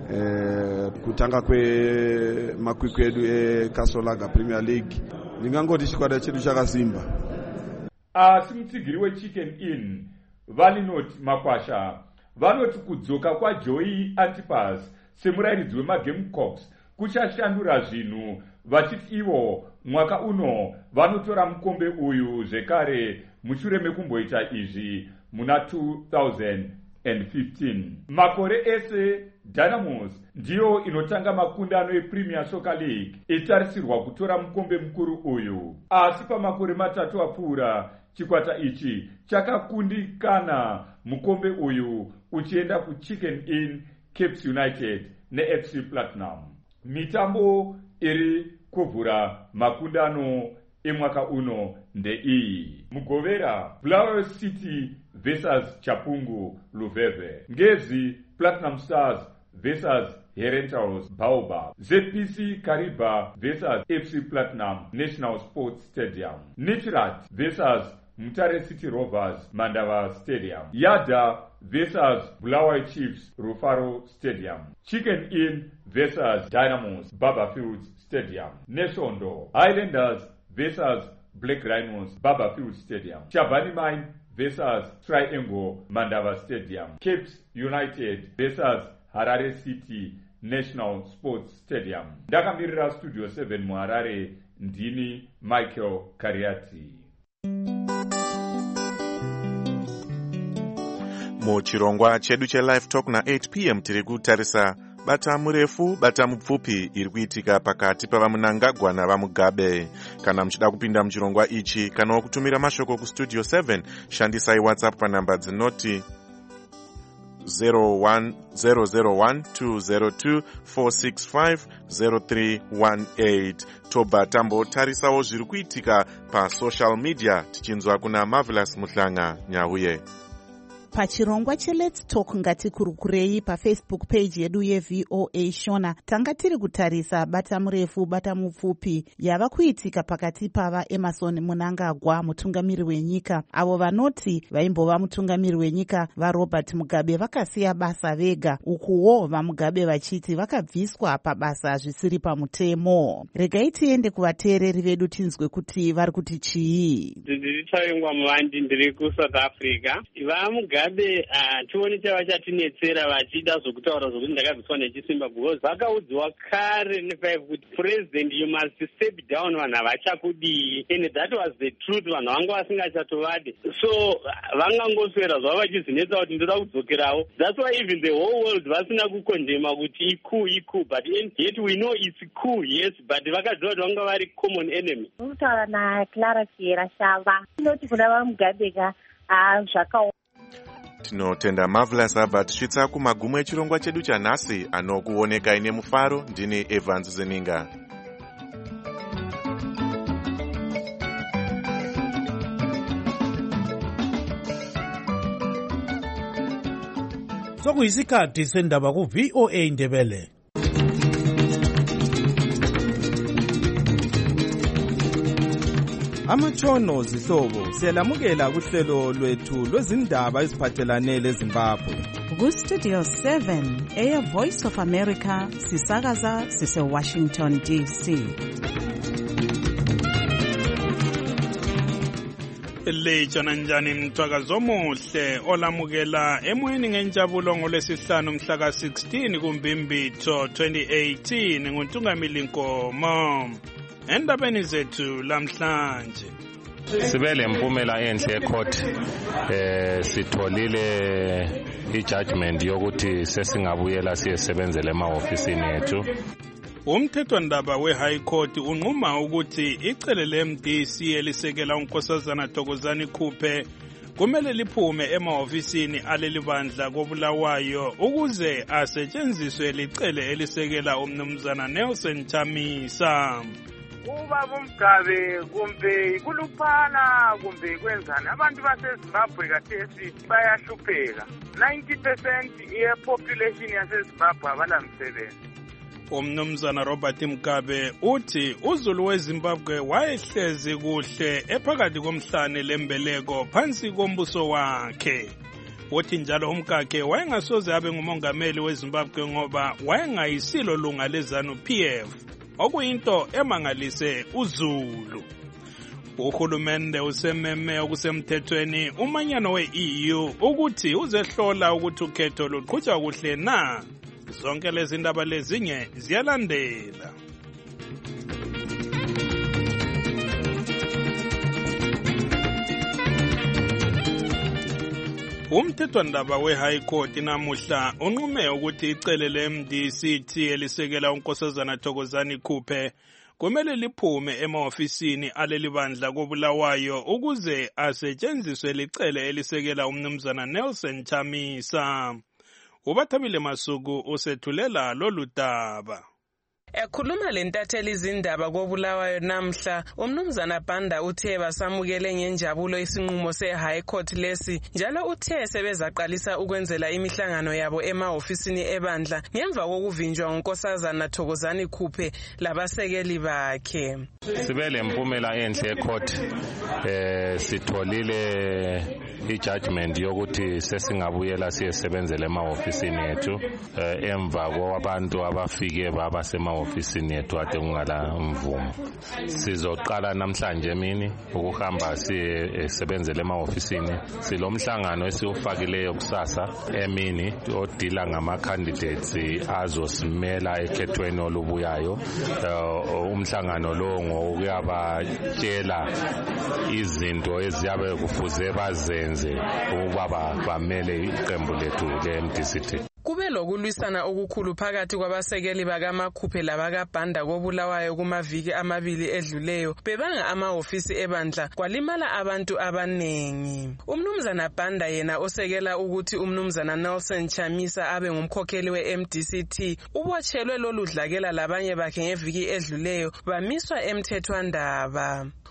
kutanga kwemakwikwi edu eCastle Lager Premier League. Ndingangoti chikwata chedu chakasimba. Asi mutsigiri weChicken Inn Valinoti Makwasha vanoti kudzoka kwaJoey Antipas semurairidzi wemaGamecocks kuchashandura zvinhu, vachiti ivo mwaka uno vanotora mukombe uyu zvekare mushure mekumboita izvi muna 2015. Makore ese Dynamos ndiyo inotanga makundano ePremier Soccer League itarisirwa kutora mukombe mukuru uyu. Asi pamakore matatu apfuura chikwata ichi chakakundikana mukombe uyu uchienda kuChicken Inn, Capes United neFC Platinum. Mitambo iri kuvhura makundano emwaka uno ndeiyi: Mugovera Bulawayo City vs Chapungu Luveve, Ngezi Platinum Stars vs Herentals Baobab, ZPC Kariba vs FC Platinum National Sports Stadium, Nichirat vs Mutare City Rovers Mandava Stadium, Yada vs Bulawayo Chiefs Rufaro Stadium, Chicken Inn vs Dynamos Barberfield Stadium, Neshondo Highlanders vs Black Rhinos Barberfield Stadium, Shabani Mine vs Triangle Mandava Stadium, Capes United vs Harare City National Sports Stadium. Ndakamirira Studio 7 muHarare, ndini Michael Kariati. Muchirongwa chedu cheLive Talk na8 p.m. tiri kutarisa bata murefu bata mupfupi iri kuitika pakati pavamunangagwa navamugabe. Kana muchida kupinda muchirongwa ichi kana kutumira mashoko kuStudio 7, shandisai WhatsApp panhamba dzinoti 0101202465038. tobva tambotarisawo zviri kuitika pasocial media tichinzwa kuna Marvelous Muhlanga Nyahuye. pachirongwa cheLet's Talk ngatikurukurei pafacebook page yedu yeVOA Shona tanga tiri kutarisa bata murefu bata mupfupi yava kuitika pakati pava Emmerson Mnangagwa mutungamiri wenyika avo vanoti vaimbova mutungamiri wenyika vaRobert Mugabe vakasiya basa vega ukuwo vaMugabe vachiti vakabviswa pabasa zvisiri pamutemo. Regai tiende kuvateereri vedu tinzwe kuti vari kuti chii. Ndiri Tawengwa Muvandi ndiri kuSouth Africa. VaMugabe tione chavachatinetsera vachida zvokutaura zvokuti ndakabviswa nechisimba because vakaudzwa kare ne5 kuti president you must step down vanhu havachakudii and that was the truth vanhu vanga vasingachatovadi so vangangoswera zvavo vachizinetsa kuti ndoda kudzokerawo. That's why even the whole world vasina kukondema kuti iku but yet we know it's cool yes but vakadziva kuti vanga vari common enemy. Kutaura naClara Sierra Shava inoti kuna vaMugabe zvakaoma. Tinotenda Marvelous Albert svitsa kumagumo echirongwa chedu chanhasi anokuonekai nemufaro. Ndini Evans Zeninga. Sokuyisikhathi sendaba ku-VOA Ndebele. Amatshono zihlobo siyalamukela kuhlelo lwethu lwezindaba eziphathelane leZimbabwe. Ku-Studio 7 Air Voice of America sisakaza sise-Washington DC. Lejana njani mthwakazo omuhle olamukela emoyeni ngenjabulo ngolwesihlanu mhla ka-16 kuMbimbitho 2018 nguNtungamili Nkomo. Endabeni zethu lamhlanje sibe lempumela enhle ecourt sitholile ijudgment yokuthi sesingabuyela siyesebenzela emahofisini ethu. Umthethwandaba we-High Court unquma ukuthi icele le-MDC elisekela uNkosazana Thokozani Khuphe kumele liphume emahofisini aleli bandla koBulawayo ukuze asetshenziswe licele elisekela umnumzana Nelson Chamisa. Ubaba Mugabe kumbe ikuluphana kumbe kwenzani abantu baseZimbabwe kathesi bayahlupheka. 90% ye-population yaseZimbabwe abalamsebenzi. Umnumzana Robert Mugabe uthi uZulu weZimbabwe wayehlezi kuhle ephakathi komhlane lembeleko phansi kombuso wakhe. Uthi njalo umkakhe wayengasoze abe ngumongameli weZimbabwe ngoba wayengayisilo lunga leZANU-PF. Okuyinto emangalise uZulu. Uhulumende usememe okusemthethweni umanyano we-EU ukuthi uzehlola ukuthi ukhetho luqhutshwa kuhle na. Zonke lezi ndaba lezinye ziyalandela. Umthethwandaba we-High Court namuhla unqume ukuthi icele le-MDC elisekela uNkosazana Thokozani Khuphe kumele liphume emahofisini aleli bandla koBulawayo ukuze asetshenziswe licele elisekela umnumzana Nelson Chamisa. Ubathabile Masuku usethulela lolu daba. Ekhuluma lentatheli izindaba koBulawayo namhla umnumzana Banda uthe basamukele ngenjabulo isinqumo se-High Court lesi njalo uthe sebezaqalisa ukwenzela imihlangano yabo emahofisini ebandla ngemva kokuvinjwa nguNkosazana Thokozani Khuphe labasekeli bakhe. Sibe lempumela enhle ecourt sitholile ijudgment yokuthi sesingabuyela siyesebenzela emahofisini ethu emva kwabantu abafike baba ofisini yethu ade kungala mvumo. Sizoqala namhlanje emini ukuhamba siyesebenzele emahofisini. Silomhlangano esiufakileyo kusasa emini odila ngama candidates azosimela ekhethweni olubuyayo. Umhlangano lo ngokuyabatshela izinto eziyabe kufuze bazenze ukuba bamele iqembu lethu le-MDC. Kube lokulwisana okukhulu phakathi kwabasekeli bakaMakhuphe labakaBanda koBulawayo kumaviki amabili edluleyo bebanga amahofisi ebandla kwalimala abantu abanengi. Umnumzana Banda yena osekela ukuthi umnumzana Nelson Chamisa abe ngumkhokheli we-MDCT ubotshelwe lolu dlakela labanye bakhe ngeviki edluleyo bamiswa emthethwandaba.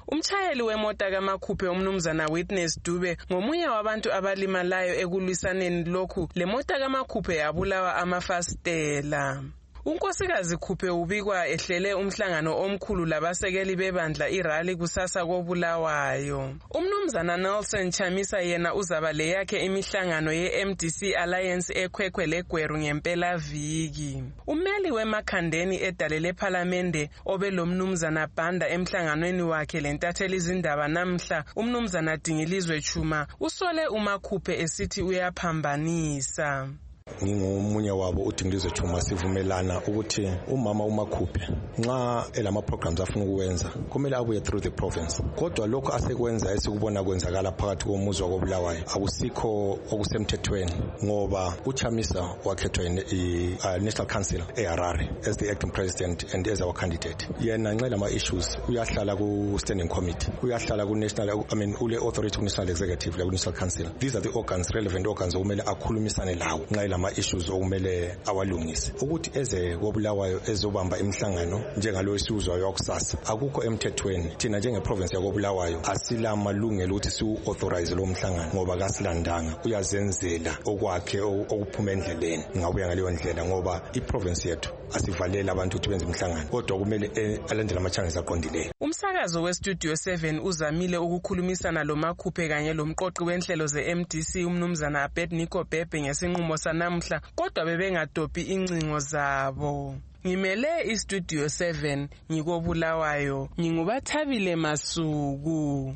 Umtshayeli wemota kaMakhuphe umnumzana Witness Dube ngomunye wabantu abalimalayo ekulwisaneni lokhu lemota kaMakhuphe yabulawa amafasitela. Unkosikazi Khuphe ubikwa ehlele umhlangano omkhulu labasekeli bebandla irali kusasa koBulawayo. Umnumzana Nelson Chamisa yena uzaba le yakhe imihlangano ye-MDC Alliance ekhwekhwe leGweru ngempela viki. Umeli wemakhandeni edalele parliamente obelo mnumzana Banda emhlanganweni wakhe lentatheli izindaba namhla umnumzana Dingilizwe Chuma usole uMakhuphe esithi uyaphambanisa. Ngingomunye wabo uDingilizwe Chuma sivumelana ukuthi umama uMakhuphe nxa elama programs afuna ukwenza kumele abuye through the province. Kodwa lokho asekwenza esikubona kwenzakala phakathi komuzi wakoBulawayo akusikho okusemthethweni ngoba uChamisa wakhethwa National Council eHarare as the acting president and as our candidate. Yena nxa lama issues uyahlala ku standing committee, uyahlala ku national ule authority ku national executive la ku national council. These are the organs, relevant organs okumele akhulumisane lawo nxa issues okumele awalungise ukuthi eze koBulawayo ezobamba imihlangano njengalo esizwayo yakusasa akukho emthethweni. Thina njenge province yakoBulawayo asila malungelo ukuthi siu-authorize lo mhlangano ngoba kasilandanga, uyazenzela okwakhe okuphuma endleleni. Ngabuya ngaleyo ndlela ngoba iprovince yethu asivalela abantu ukuthi benze imihlangano kodwa kumele alandele ama-channels aqondileyo. Umsakazo weStudio 7 uzamile ukukhulumisana lo Makhuphe kanye lomqoqi wenhlelo ze-MDC umnumzana Abednego Bhebhe ngesinqumo sanamhla kodwa bebengadophi incingo zabo. Ngimele iStudio 7 ngikoBulawayo nginguBathabile Masuku.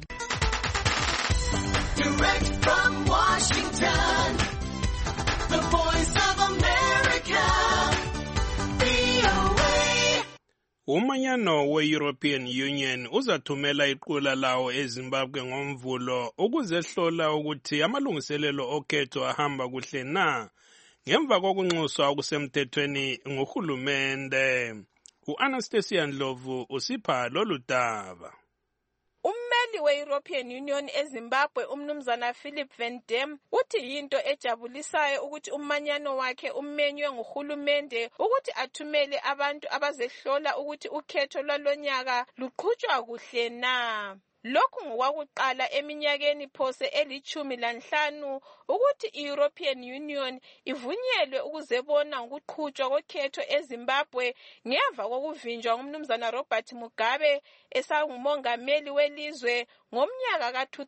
Direct from Washington, the Voice of America, VOA. Umanyano we-European Union uzathumela iqula lawo eZimbabwe ngomvulo ukuzehlola ukuthi amalungiselelo okhetho ahamba kuhle na ngemva kokunxuswa okusemthethweni nguhulumende. U-Anastasia Ndlovu usipha lolu daba. Ummeli we-European Union eZimbabwe umnumzana Philip Van Dam uthi yinto ejabulisayo ukuthi umanyano wakhe umenywe nguhulumende ukuthi athumele abantu abazehlola ukuthi ukhetho lwalonyaka luqhutshwa kuhle na. Lokhu ngokwakuqala eminyakeni phose eli-15 ukuthi i-European Union ivunyelwe ukuzebona ngokuqhutshwa kokhetho eZimbabwe ngemva kokuvinjwa ngumnumzana Robert Mugabe esangumongameli welizwe ngomnyaka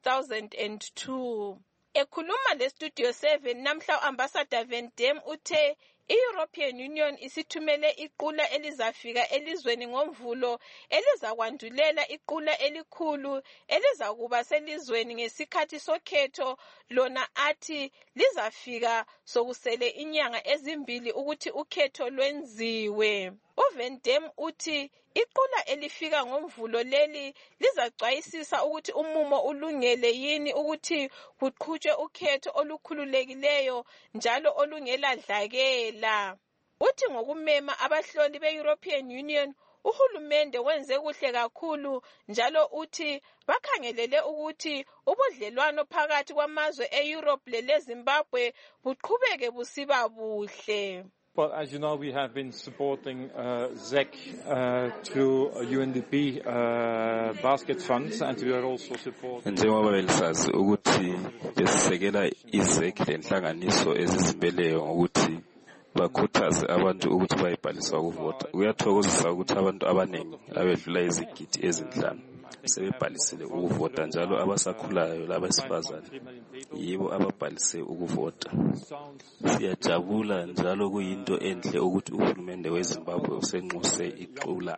ka-2002. Ekhuluma leStudio 7 namhla u-Ambassador Van Dam uthe i-European Union isithumele iqula elizafika elizweni ngomvulo elizakwandulela iqula elikhulu elizakuba selizweni ngesikhathi sokhetho lona athi lizafika sokusele inyanga ezimbili ukuthi ukhetho lwenziwe. uVan Dam uthi iqula elifika ngomvulo leli lizacwayisisa ukuthi umumo ulungele yini ukuthi kuqhutshwe ukhetho olukhululekileyo njalo olungeladlakela. Uthi ngokumema abahloli be-European Union uhulumende wenze kuhle kakhulu njalo uthi bakhangelele ukuthi ubudlelwano phakathi kwamazwe e-Europe leleZimbabwe buqhubeke busiba buhle. Well, as you know, we have been supporting ZEC through UNDP basket funds, and we are also supporting. Njengoba belisazi ukuthi besisekela iZEC lenhlanganiso ezizimeleyo ngokuthi bakhuthaze abantu ukuthi bayibhalise ukuvota. Kuyathokozisa ukuthi abantu abaningi abedlula izigidi ezinhlanu sebebhalisile ukuvota njalo abasakhulayo labesifazane yibo ababhalise ukuvota. Siyajabula njalo kuyinto enhle ukuthi uhulumende weZimbabwe usenxuse iqula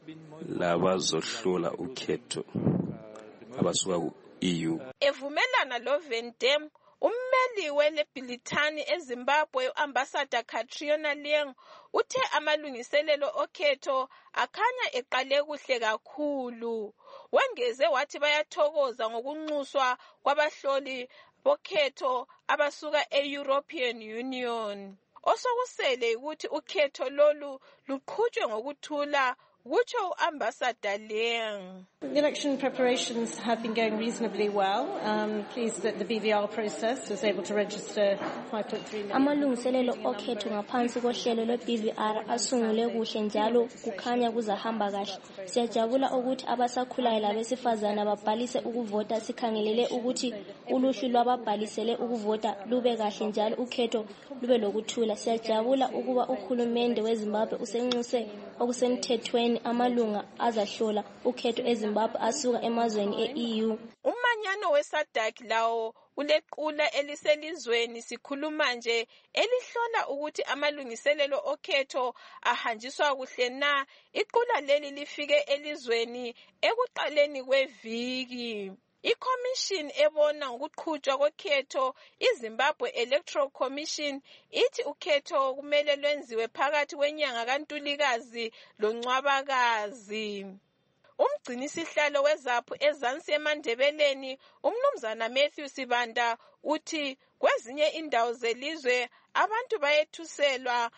labazohlola ukhetho abasuka ku-EU. Evumelana lo Van Dam, ummeli weleBhilithani eZimbabwe u-Ambassador Catriona Leong uthe amalungiselelo okhetho akhanya eqale kuhle kakhulu. Wengeze wathi bayathokoza ngokunxuswa kwabahloli bokhetho abasuka e-European Union. Osokusele ukuthi ukhetho lolu luqhutshwe ngokuthula kutsho uambassador Leung. The election preparations have been going reasonably well. Pleased that the BVR process was able to register 5.3 million. Amalungiselelo okhetho ngaphansi kohlelo lwe-BVR asungule kuhle njalo kukhanya kuzahamba kahle. Siyajabula ukuthi abasakhulayo labesifazana babhalise ukuvota. Sikhangelele ukuthi uluhlu lwababhalisele ukuvota lube kahle njalo ukhetho lube lokuthula. Siyajabula ukuba uhulumende weZimbabwe usenxuse okusemthethweni amalunga azahlola ukhetho eZimbabwe asuka emazweni e-EU. Umanyano weSADC lawo ulequla eliselizweni sikhuluma nje elihlola ukuthi amalungiselelo okhetho ahanjiswa kuhle na. Iqula leli lifike elizweni ekuqaleni kweviki. ICommission ebona ngokuqhutshwa kokhetho iZimbabwe Electoral Commission ithi ukhetho kumele lwenziwe phakathi kwenyanga kaNtulikazi loNcwabakazi. Umgcinisihlalo weZAPHU ezansi eMandebeleni umnumzana Matthew Sibanda uthi kwezinye indawo zelizwe abantu bayethuselwa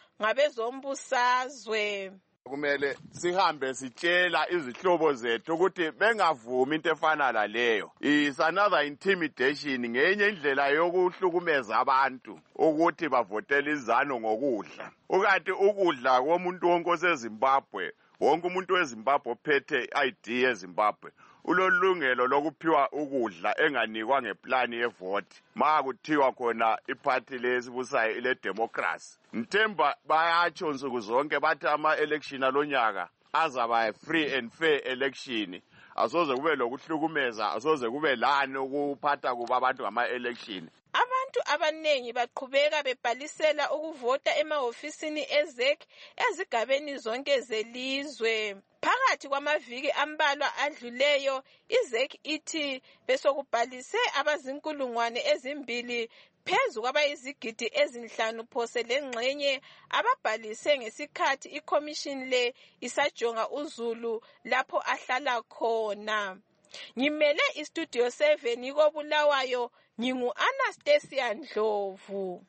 ngabezombusazwe. Kumele sihambe sitshela izihlobo zethu ukuthi bengavumi into efana laleyo. Is another intimidation, ngenye indlela yokuhlukumeza abantu ukuthi bavotele izano ngokudla. Ukanti ukudla komuntu wonke oseZimbabwe, wonke umuntu weZimbabwe ophethe ID yeZimbabwe ulolungelo lokuphiwa ukudla enganikwa ngeplani yevoti makuthiwa khona iphathi lesibusayo ile democracy. Mthemba bayatsho nsuku zonke bathi ama-election alonyaka azaba free and fair election. Asoze kube lokuhlukumeza, asoze kube lani ukuphatha kuba abantu ngama-election. Abantu abanengi baqhubeka bebhalisela ukuvota emahofisini eZEC ezigabeni zonke zelizwe. Phakathi kwamaviki ambalwa adluleyo, iZEC ithi besokubhalise abazinkulungwane ezimbili phezu kwabayizigidi ezinhlanu phose lengxenye ababhalise ngesikhathi iCommission le isajonga uZulu lapho ahlala khona. Ngimele iStudio 7 koBulawayo, ngingu-Anastasia Ndlovu.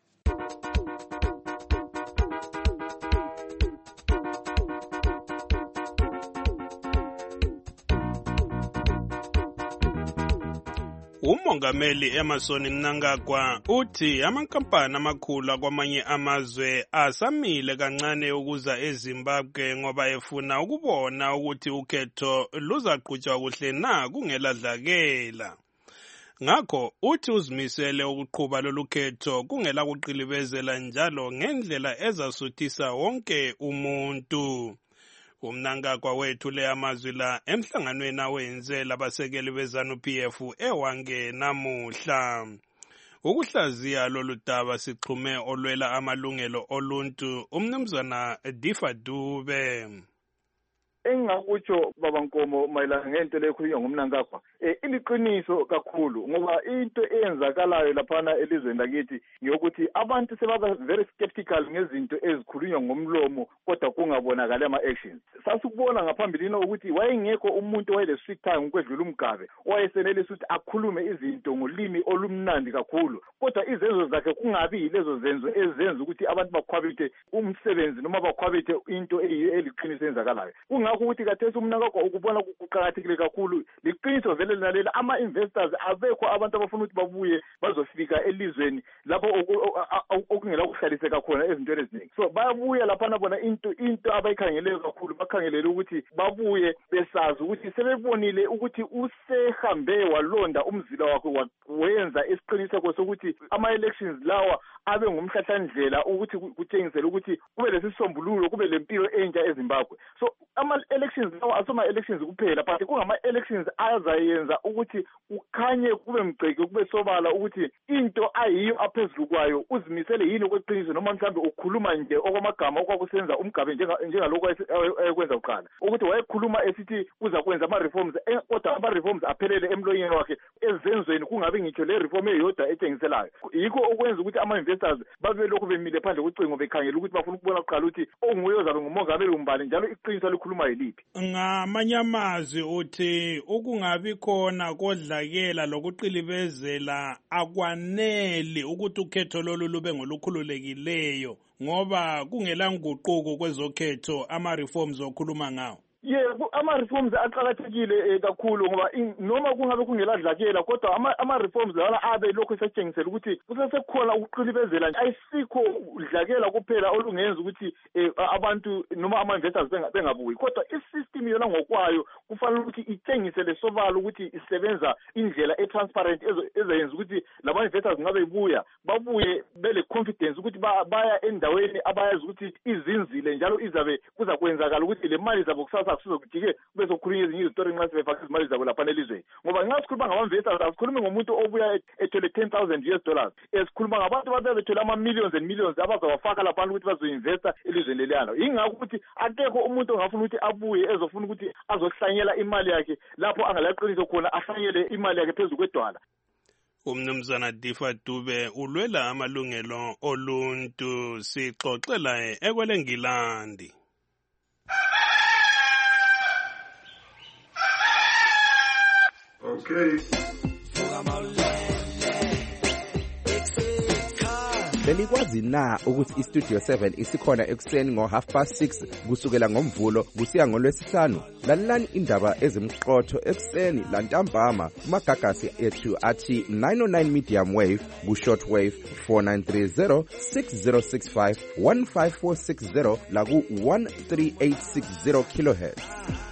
Umongameli Emmerson Mnangagwa uthi amankampani amakhulu kwamanye amazwe asamile kancane ukuza eZimbabwe ngoba efuna ukubona ukuthi ukhetho luzaqhutshwa kuhle na kungeladlakela. Ngakho uthi uzimisele ukuqhuba lolu khetho kungela kuqilibezela njalo ngendlela ezasuthisa wonke umuntu. Umnangagwa wethule amazwi la emhlanganweni awenze labasekeli beZANU-PF eWange namuhla. Ukuhlaziya lolu daba sixhume olwela amalungelo oluntu umnumzana Difa Dube. Engakutsho baba Nkomo mayelana ngento lekhulunywa ngumNangagwa iliqiniso kakhulu ngoba into eyenzakalayo laphana elizweni lakithi ngiyokuthi abantu sebaba very skeptical ngezinto ezikhulunywa ngomlomo kodwa kungabonakala ama-actions. Sasikubona ngaphambilini ukuthi wayengekho umuntu wayele-sweet tongue ukwedlula uMgabe owayesenelisa ukuthi akhulume izinto ngolimi olumnandi kakhulu kodwa izenzo zakhe kungabi lezo zenzo ezenza ukuthi abantu bakhwabithe umsebenzi noma bakhwabithe into eliqiniso eyenzakalayo. Ngakho ukuthi kathesi umNangagwa ukubona kuqhakathekile kakhulu liqiniso vele lalela ama-investors abekho abantu abafuna ukuthi babuye bazofika elizweni lapho okungela kuhlaliseka khona ezintweni eziningi. So bayabuya laphana bona into abayikhangeleyo kakhulu bakhangelele ukuthi babuye besazi ukuthi sebebonile ukuthi usehambe walonda umzila wakhe wenza isiqiniseko sokuthi ama-elections lawa abe ngumhlahlandlela ukuthi kutshengisele ukuthi kube lesisombululo kube lempilo entsha eZimbabwe. So ama-elections lawa asoma-elections kuphela but kungama-elections azayenza ukuthi ukhanye kube mgceke kube sobala ukuthi into ayiyo aphezulu kwayo uzimisele yini okweqiniso noma mhlawumbe ukhuluma nje okwamagama okwakusenza uMgabe njengalokho ayekwenza kuqala ukuthi wayekhuluma esithi uza kwenza ama-reforms kodwa ama-reforms aphelele emlonyeni wakhe ezenzweni kungabi ngitsho le reform eyodwa etshengiselayo. Yikho okwenza ukuthi ama-investors babe lokhu bemile phandle kocingo bekhangela ukuthi bafuna ukubona kuqala ukuthi onguye ozabe ngumongameli umbali njalo iqiniso alikhuluma yiliphi. Ngamanye amazwi uthi ukungabi khona kodlakela lokuqilibezela akwaneli ukuthi ukhetho lolu lube ngolukhululekileyo ngoba kungela nguquko kwezokhetho ama-reforms okhuluma ngawo. ama-reforms aqakathekile kakhulu ngoba noma kungabe kungeladlakela kodwa ama-reforms lawana abe lokhu esetshengisela ukuthi kusesekukhona ukuqilibezela ayisikho udlakela kuphela olungenza ukuthi abantu noma ama-investors bengabuyi kodwa i-system yona ngokwayo kufanele ukuthi itshengise lesobala ukuthi isebenza indlela e-transparent ezayenza ukuthi lama-investors ngabe ibuya babuye bele-confidence ukuthi baya endaweni abayazi ukuthi izinzile njalo izabe kuzakwenzakala ukuthi le mali zabo kusasa kusizokujike kube sokukhulunywa ezinye izitori nxa sebefake izimali zabo laphana elizweni ngoba nxa sikhuluma ngama-investors asikhulumi ngomuntu obuya ethole $10,000 sikhuluma ngabantu babuya bethole ama-millions and millions abazawafaka laphana ukuthi bazoinvesta elizweni leliyana yingakho ukuthi akekho umuntu ongafuna ukuthi abuye ezofuna ukuthi azohlanyela imali yakhe lapho angalaqiniso khona ahlanyele imali yakhe phezu kwedwala. Umnumzana Difa Dube ulwela amalungelo oluntu sixoxela ekwelengilandi. Okay. Belikwazi na ukuthi iStudio 7 isikhona ekuseni ngo6:30 kusukela ngomvulo kusiya ngolwesihlanu? Lalelani indaba ezimqotho ekuseni lantambama kumagagasi ethu athi 909 medium wave ku-short wave 4930 6065 15460 laku 13860 kilohertz.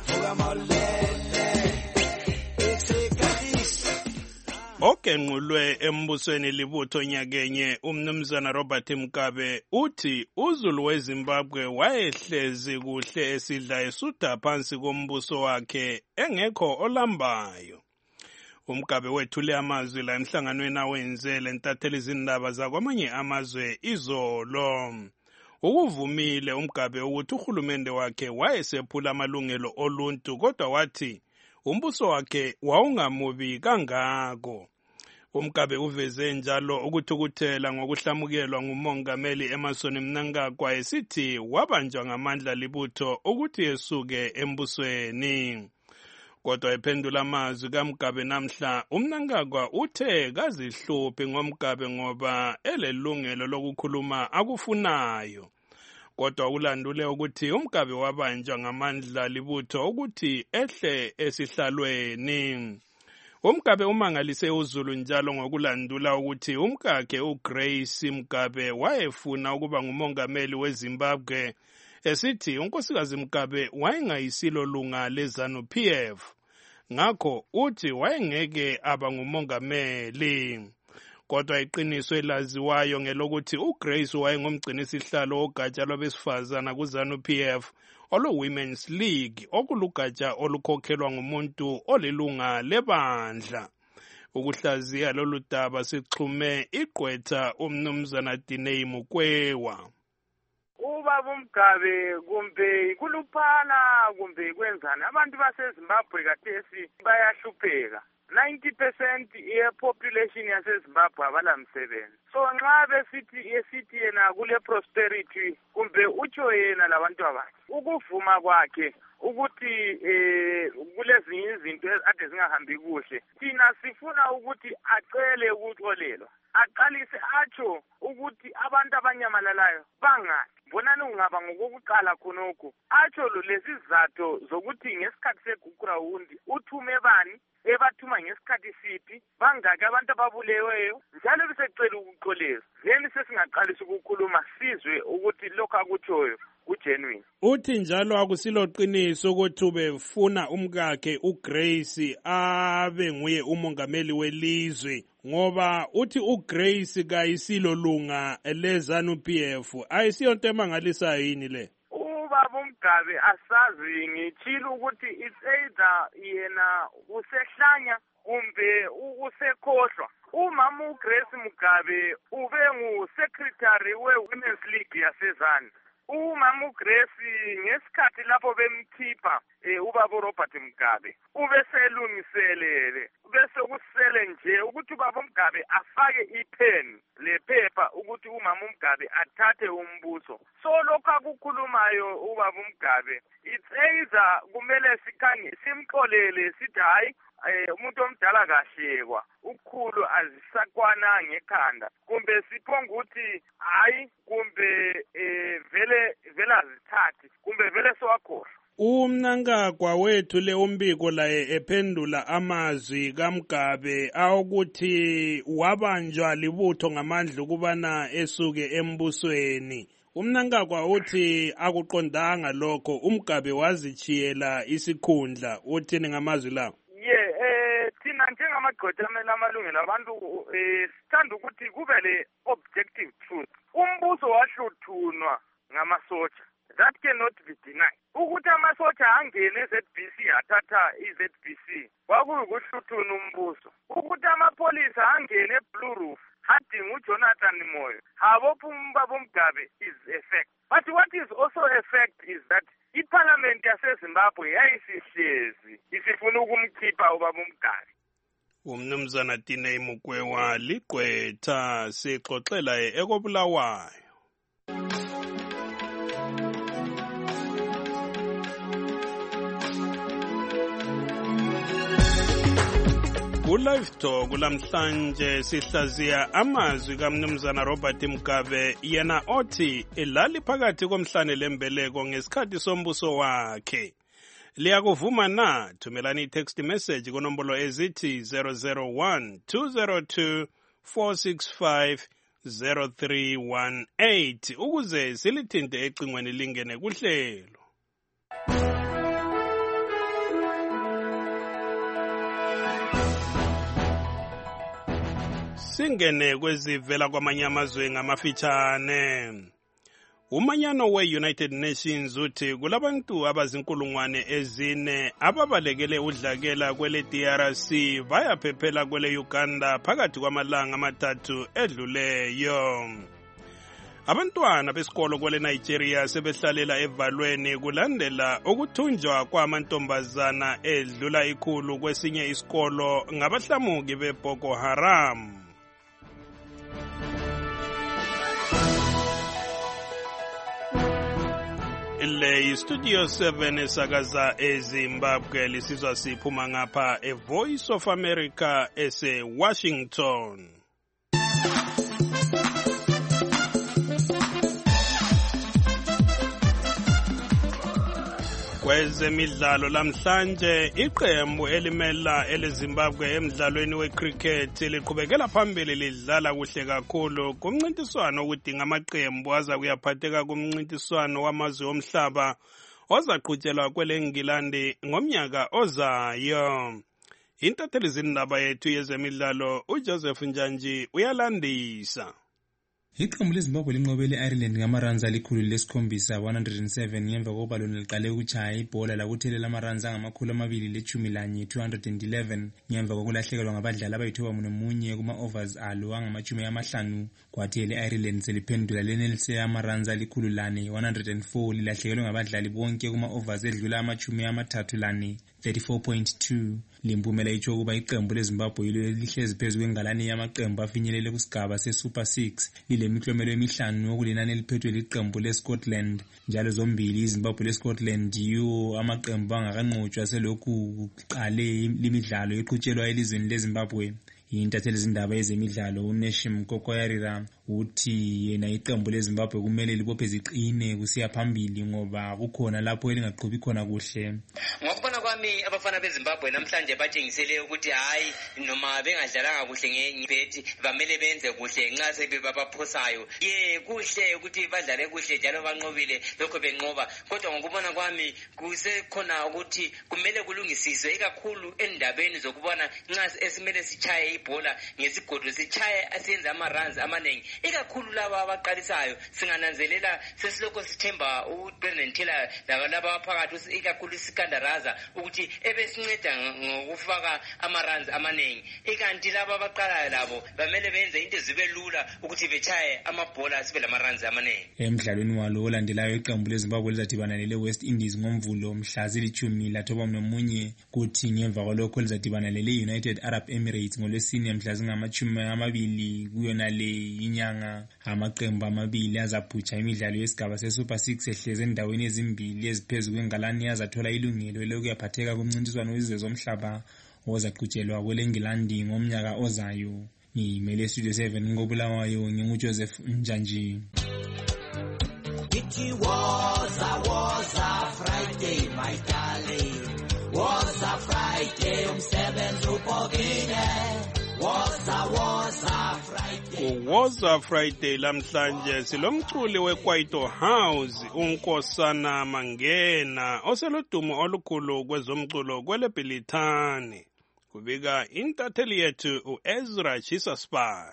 Ogenqulwe embusweni libutho nyakenye umnumzana Robert Mugabe uthi uZulu weZimbabwe wayehlezi kuhle esidla esutha phansi kombuso wakhe engekho olambayo. Umugabe wethule amazwi la emhlanganweni awenzele ntatheli izindaba zakwamanye amazwe izolo. Ukuvumile Umugabe ukuthi uhulumende wakhe wayesephula amalungelo oluntu kodwa wathi umbuso wakhe wawungamubi kangako. Umugabe uveze njalo ukuthukuthela ngokuhlamukelwa ngumongameli Emmerson Mnangagwa esithi wabanjwa ngamandla libutho ukuthi esuke embusweni. Kodwa ephendula amazwi kaMugabe namhla uMnangagwa uthe kazihluphi ngoMugabe ngoba elelungelo lokukhuluma akufunayo. Kodwa ulandule ukuthi uMugabe wabanjwa ngamandla libutho ukuthi ehle esihlalweni. uMugabe umangalise uZulu njalo ngokulandula ukuthi umkakhe uGrace Mugabe wayefuna ukuba ngumongameli weZimbabwe esithi unkosikazi Mugabe wayengayisilo lunga leZANU-PF ngakho uthi wayengeke aba ngumongameli. Kodwa iqiniso elaziwayo ngelokuthi uGrace wayengumgcinisihlalo ogatsha lwabesifazana kuZANU-PF olu-Women's League okulugatsha olukhokhelwa ngumuntu olilunga lebandla. Ukuhlaziya lolu daba sixhume igqwetha umnumzana Diney Mukwewa. Ubaba uMgabe kumbe kuluphana kumbe kwenzani abantu baseZimbabwe kathesi bayahlupheka. 90% ye-population yaseZimbabwe abalamsebenzi. So nxa besithi yena kule prosperity kumbe utsho yena labantu abakhe ukuvuma kwakhe ukuthi kulezinye izinto ade zingahambi kuhle thina sifuna ukuthi acele ukuxolelwa aqalise atsho ukuthi abantu abanyamalalayo bangaki bonani ungaba ngokokuqala khonokho atsho lezi zatho zokuthi ngesikhathi segugurawundi uthume bani ebathuma ngesikhathi siphi bangaki abantu ababuleweyo njalo bisecela ukuxolelwa then sesingaqalisa ukukhuluma sizwe ukuthi lokho akutshoyo kugenuine. Uthi njalo akusilo qiniso ukuthi ubefuna umkakhe uGrace abe nguye umongameli welizwe ngoba uthi uGrace kayisilo lunga leZANU-PF ayisiyonto emangalisayo yini le? Ubaba uMgabe asazi ngitshilo ukuthi it's either yena usehlanya kumbe usekhohlwa. Umama uGrace Mugabe ube ngu-secretary we-Women's League yaseZANU. Umama uGrace ngesikhathi lapho bemkhipha ubaba uRobert Mugabe ubeselungiselele bese kusele nje ukuthi ubaba uMgabe afake ipen lephepha ukuthi umama uMgabe athathe umbuso. So lokho akukhulumayo ubaba uMgabe it's either kumele simxolele sithi hayi umuntu omdala kahlekwa ukukhulu azisakwana ngekhanda kumbe siphonga ukuthi hayi kumbe vele azithathi kumbe vele sowakhohlwa. Umnankagwa wethu le umbiko laye ephendula amazwi kaMgabe awukuthi wabanjwa libutho ngamandla ukubana esuke embusweni. Umnankagwa uthi akuqondanga lokho, uMgabe wazichiyela isikhundla. Uthini ngamazwi lawo? Thina njengamagqwetha amele amalungelo abantu sithanda ukuthi kube le objective truth. Umbuso wahluthunwa ngamasotsha. That cannot be denied. Ukuthi amasotsha angene eZBC athatha iZBC kwakuyikuhluthuna umbuso. Ukuthi amapolisa angene eBlue Roof hadinga uJonathan Moyo habopha umbaba uMgabe is a fact. But what is also a fact is that iParliament yaseZimbabwe yayisihlezi isifuna ukumkhipha ubaba uMgabe. Umnumzana Tinei Mugwewa ligqwetha sixoxela ekobulawayo. Ku-Live Talk lamhlanje sihlaziya amazwi kaMnumzana Robert Mugabe yena othi elali phakathi komhlane lembeleko ngesikhathi sombuso wakhe. Liyakuvuma na? Thumelani i-text message kunombolo ezithi 001-202-465-0318 ukuze silithinte ecingweni lingene kuhlelo. Singene kwezivela kwamanye amazwe ngamafitshane. Umanyano we-United Nations uthi kulabantu abazinkulungwane ezine ababalekele udlakela kwele DRC bayaphephela kwele Uganda phakathi kwamalanga amathathu edluleyo. Abantwana besikolo kwele Nigeria sebehlalela evalweni kulandela ukuthunjwa kwamantombazana edlula ikhulu kwesinye isikolo ngabahlamuki beBoko Haram. Le Studio 7 esakaza eZimbabwe lisizwa siphuma ngapha eVoice of America ese-Washington. Kwezemidlalo lamhlanje iqembu elimela eleZimbabwe emidlalweni wecricket liqhubekela phambili lidlala kuhle kakhulu kumncintiswano ukudinga amaqembu aza kuyaphatheka kumncintiswano wamazwe omhlaba ozaqhutshelwa kwele Engilandi ngomnyaka ozayo. Intatheli zindaba yethu yezemidlalo uJoseph Njanji uyalandisa. Iqembu leZimbabwe linqobele iReland ngamaruns alikhulu lesikhombisa 107 ngemva kokuba lona liqale ukuchaya ibhola lakuthelela amaruns angamakhulu amabili lechumi lanye 211 ngemva kokulahlekelwa ngabadlali abayithoba nomunye kuma-overs alo angamachumi amahlanu kwathi iReland seliphendula lenelise amaruns alikhulu lane 104 lilahlekelwe ngabadlali bonke kuma-overs edlula amachumi amathathu lane 34.2. Limpumela itsho ukuba iqembu leZimbabwe yilo lihlezi phezu kwengalane yamaqembu afinyelele kusigaba se-Super 6 lilemiklomelo emihlanu okulinani eliphethwe liqembu leScotland njalo zombili iZimbabwe leScotland yiwo amaqembu angakanqotshwa selokhu kuqale limidlalo eqhutshelwa elizweni leZimbabwe. Intatheli zindaba ezemidlalo uNeshim Kokoyarira uthi yena iqembu leZimbabwe kumele libophe ziqine kusiya phambili ngoba kukhona lapho elingaqhubi khona kuhle. Ngokubona kwami abafana beZimbabwe namhlanje batshengisele ukuthi hayi noma bengadlalanga kuhle ngebhethi bamele benze kuhle nxa sebebaphosayo. Kuhle ukuthi badlale kuhle njalo banqobile lokho benqoba kodwa ngokubona kwami kusekhona ukuthi kumele kulungisiswe ikakhulu endabeni zokubona nxa esimele sichaye ibhola ngesigodo sichaye asiyenza amaruns amaningi ikakhulu laba abaqalisayo singananzelela sesilokho sithemba uBrendan Taylor laba abaphakathi ikakhulu isikandaraza ukuthi ebesinceda ngokufaka amaruns amaningi ikanti laba abaqalayo labo bamele benze into zibe lula ukuthi bechaye amabhola sibe lamaruns amaningi. Emidlalweni walo olandelayo iqembu leZimbabwe lizadibana leWest Indies ngomvulo mhla zilithumi lathoba nomunye kuthi ngemva kwalokho lizadibana leUnited Arab Emirates ngolwesine mhla zingamachumi amabili kuyona le inyanga. Amaqembu amabili azaphutsha imidlalo yesigaba se-Super 6 ehleze endaweni ezimbili eziphezu kwengalani azathola ilungelo lokuyaphatheka kumncintiswano wezizwe zomhlaba ozaqhutshelwa kwele Engilandi ngomnyaka ozayo. Ngimele Studio 7 ngobulawayo nginguJoseph Njanji. It was a Friday, my Woza Friday lamhlanje silomculi weKwaito House uNkosana Mangena oselodumo olukhulu kwezomculo kweleBhilithani. Kubika intatheli yethu uEzra Chisaspan.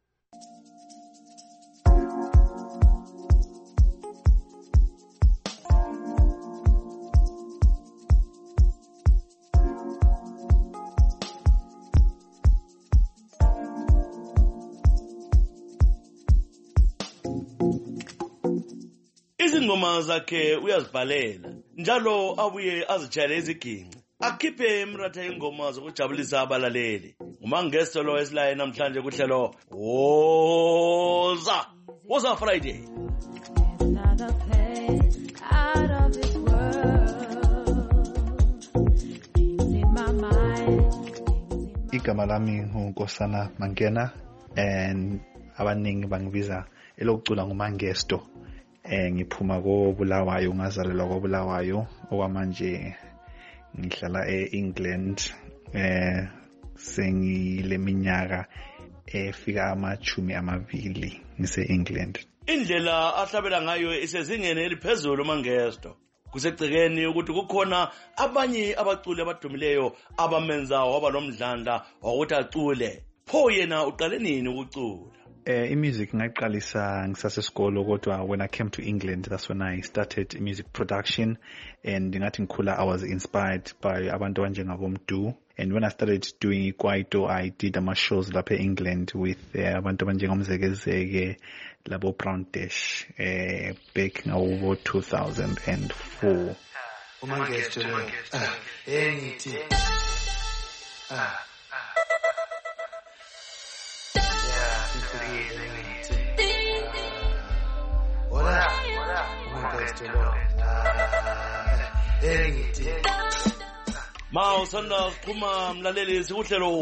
Izingoma zakhe uyazibhalela njalo abuye azitshayele iziginci akhiphe imratha ingoma zokujabulisa abalaleli. Umangesto lo esilaye namhlanje kuhlelo Woza Friday. Igama lami nguNkosana Mangena and abaningi bangibiza elokucula nguMangesto. Ngiphuma koBulawayo, ngazalelwa koBulawayo, okwamanje ngihlala eEngland. Sengile minyaka efika 20 ngise-England. Indlela ahlabela ngayo isezingeni eliphezulu Mangesto. Kusegcekeni ukuthi kukhona abanye abaculi abadumileyo abamenza waba nomdlandla wokuthi acule. Pho yena uqale nini ukucula? Music ngayiqalisa ngisasesikolo, kodwa when I came to England, that's when I started music production, and ngathi ngikhula I was inspired by abantu abanjengabomdu. And when I started doing Kwaito, I did shows lapha eEngland with abantu abanjengomzekezeke labo Brown Dash back in 2004. Umangesto engithi Usanda kuphuma mlaleli sikuhlelo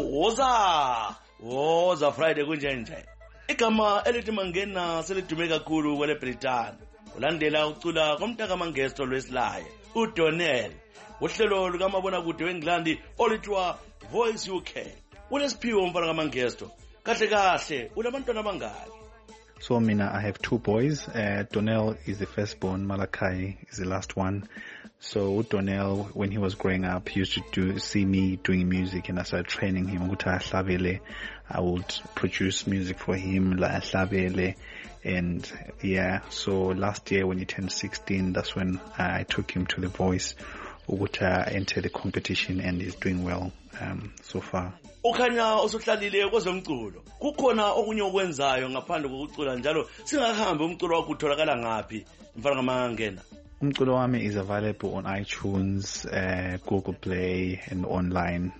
Woza Friday kunjenje. Igama elithi Mangena selidume kakhulu kweleBrithani. Ulandela ucula komntaka Mangesto lwesilaye uDonnell. Uhlelo lukamabona kude weNgilandi olithwa Voice UK. Unesiphiwo umfana kaMangesto. Kahle unabantwana abangaki? So mina, I have 2 boys. Donnell is the firstborn, Malachi is the last one. So Donnell, when he was growing up, he used to see me doing music, and I started training him. I would produce music for him, and yeah. So last year when he turned 16, that's when I took him to The Voice. Enter the competition, and he's doing well so far. Ukhanya usuhlalile kwezomculo. Kukhona okunye okwenzayo ngaphandle kokucula njalo singahambe umculo wakho utholakala ngapi mfana kaMangena? Umculo wami is available on iTunes, Google Play, and online.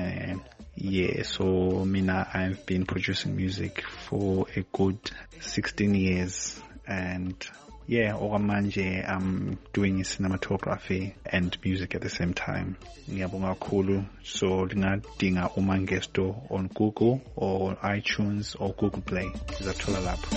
So mina, I've been producing music for a good 16 years, and okwamanje I'm doing cinematography and music at the same time. Ngiyabonga kakhulu. So lingadinga uMangesto on Google or iTunes or Google Play. Ngizathola lapho.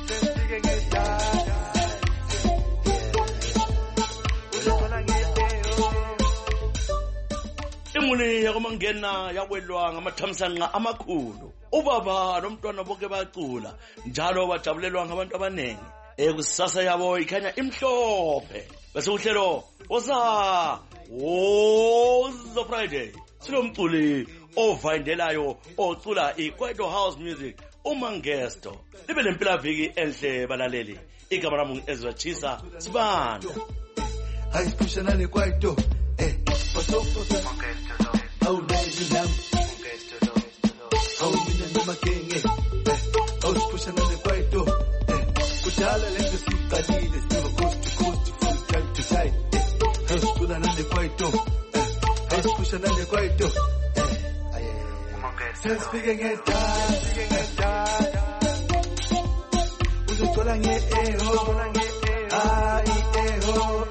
Imuli yakuMangena yakwelwa ngamathamsanqa amakhulu. Ubaba nomntwana bonke bacula njalo bajabulelwa ngabantu abanengi. Kusasa yabo ikhanya imhlophe. Bese uhlelo Woza Friday. Silomculi ovayindelayo ocula iKwaito House music uMangesto. Libe lempila viki enhle balaleli. Igama lami Ezra Chisa Sibanda. Ayisiphushana neKwaito. Paso. Au lezi lam. Au mina namakenge. Ayisiphushana neKwaito. Kudala lento siqalile siba coast to coast from time to time. Ayisiphushana neKwaito. Ayisiphushana neKwaito. Sesifike ngedala. Uzothola nge-eho. Eho.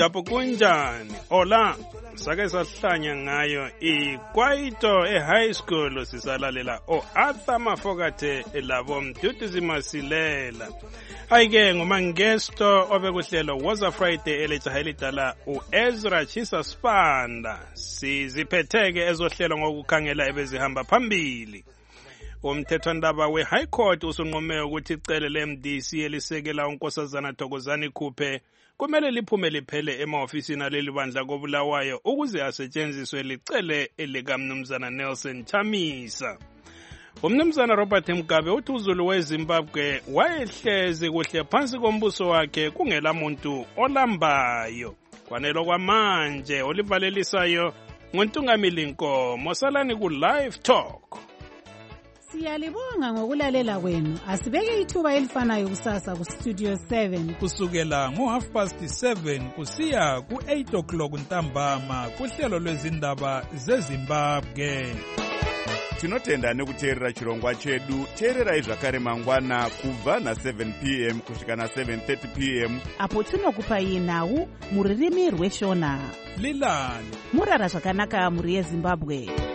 Japo kunjani? Ola, sake sahlanya ngayo ikwaito high school sisalalela Arthur Mafokate labo Mdudu Zimasilela. Ayike ngumangesto obekuhlelo Woza Friday elejaha elidala Ezra Chisa Spanda. Siziphetheke ezohlelo ngokukhangela ebezihamba phambili. Umthethwandaba we-High Court usunqume ukuthi icele le-MDC elisekela unkosazana Thokozani Khuphe kumele liphume liphele emahofisini aleli bandla koBulawayo ukuze asetshenziswe licele elikamnumzana Nelson Chamisa. Umnumzana Robert Mugabe uthi uZulu weZimbabwe wayehlezi kuhle phansi kombuso wakhe kungela muntu olambayo. Kwanelo kwamanje olivalelisayo ngontungamili Nkomo. Salani ku Live Talk. Siyalibonga ngokulalela kwenu. Asibeke ithuba elifanayo kusasa ku Studio 7 kusukela ngo7:30 kusiya ku8:00 ntambama kuhlelo lwezindaba zeZimbabwe. Tinotenda nekuteerera chirongwa chedu. Teererai zvakare mangwana kubva na7 p.m. kusvika na7:30 p.m. apo tinokupai nhau muririmi rweshona. Lilani murara zvakanaka muri yeZimbabwe.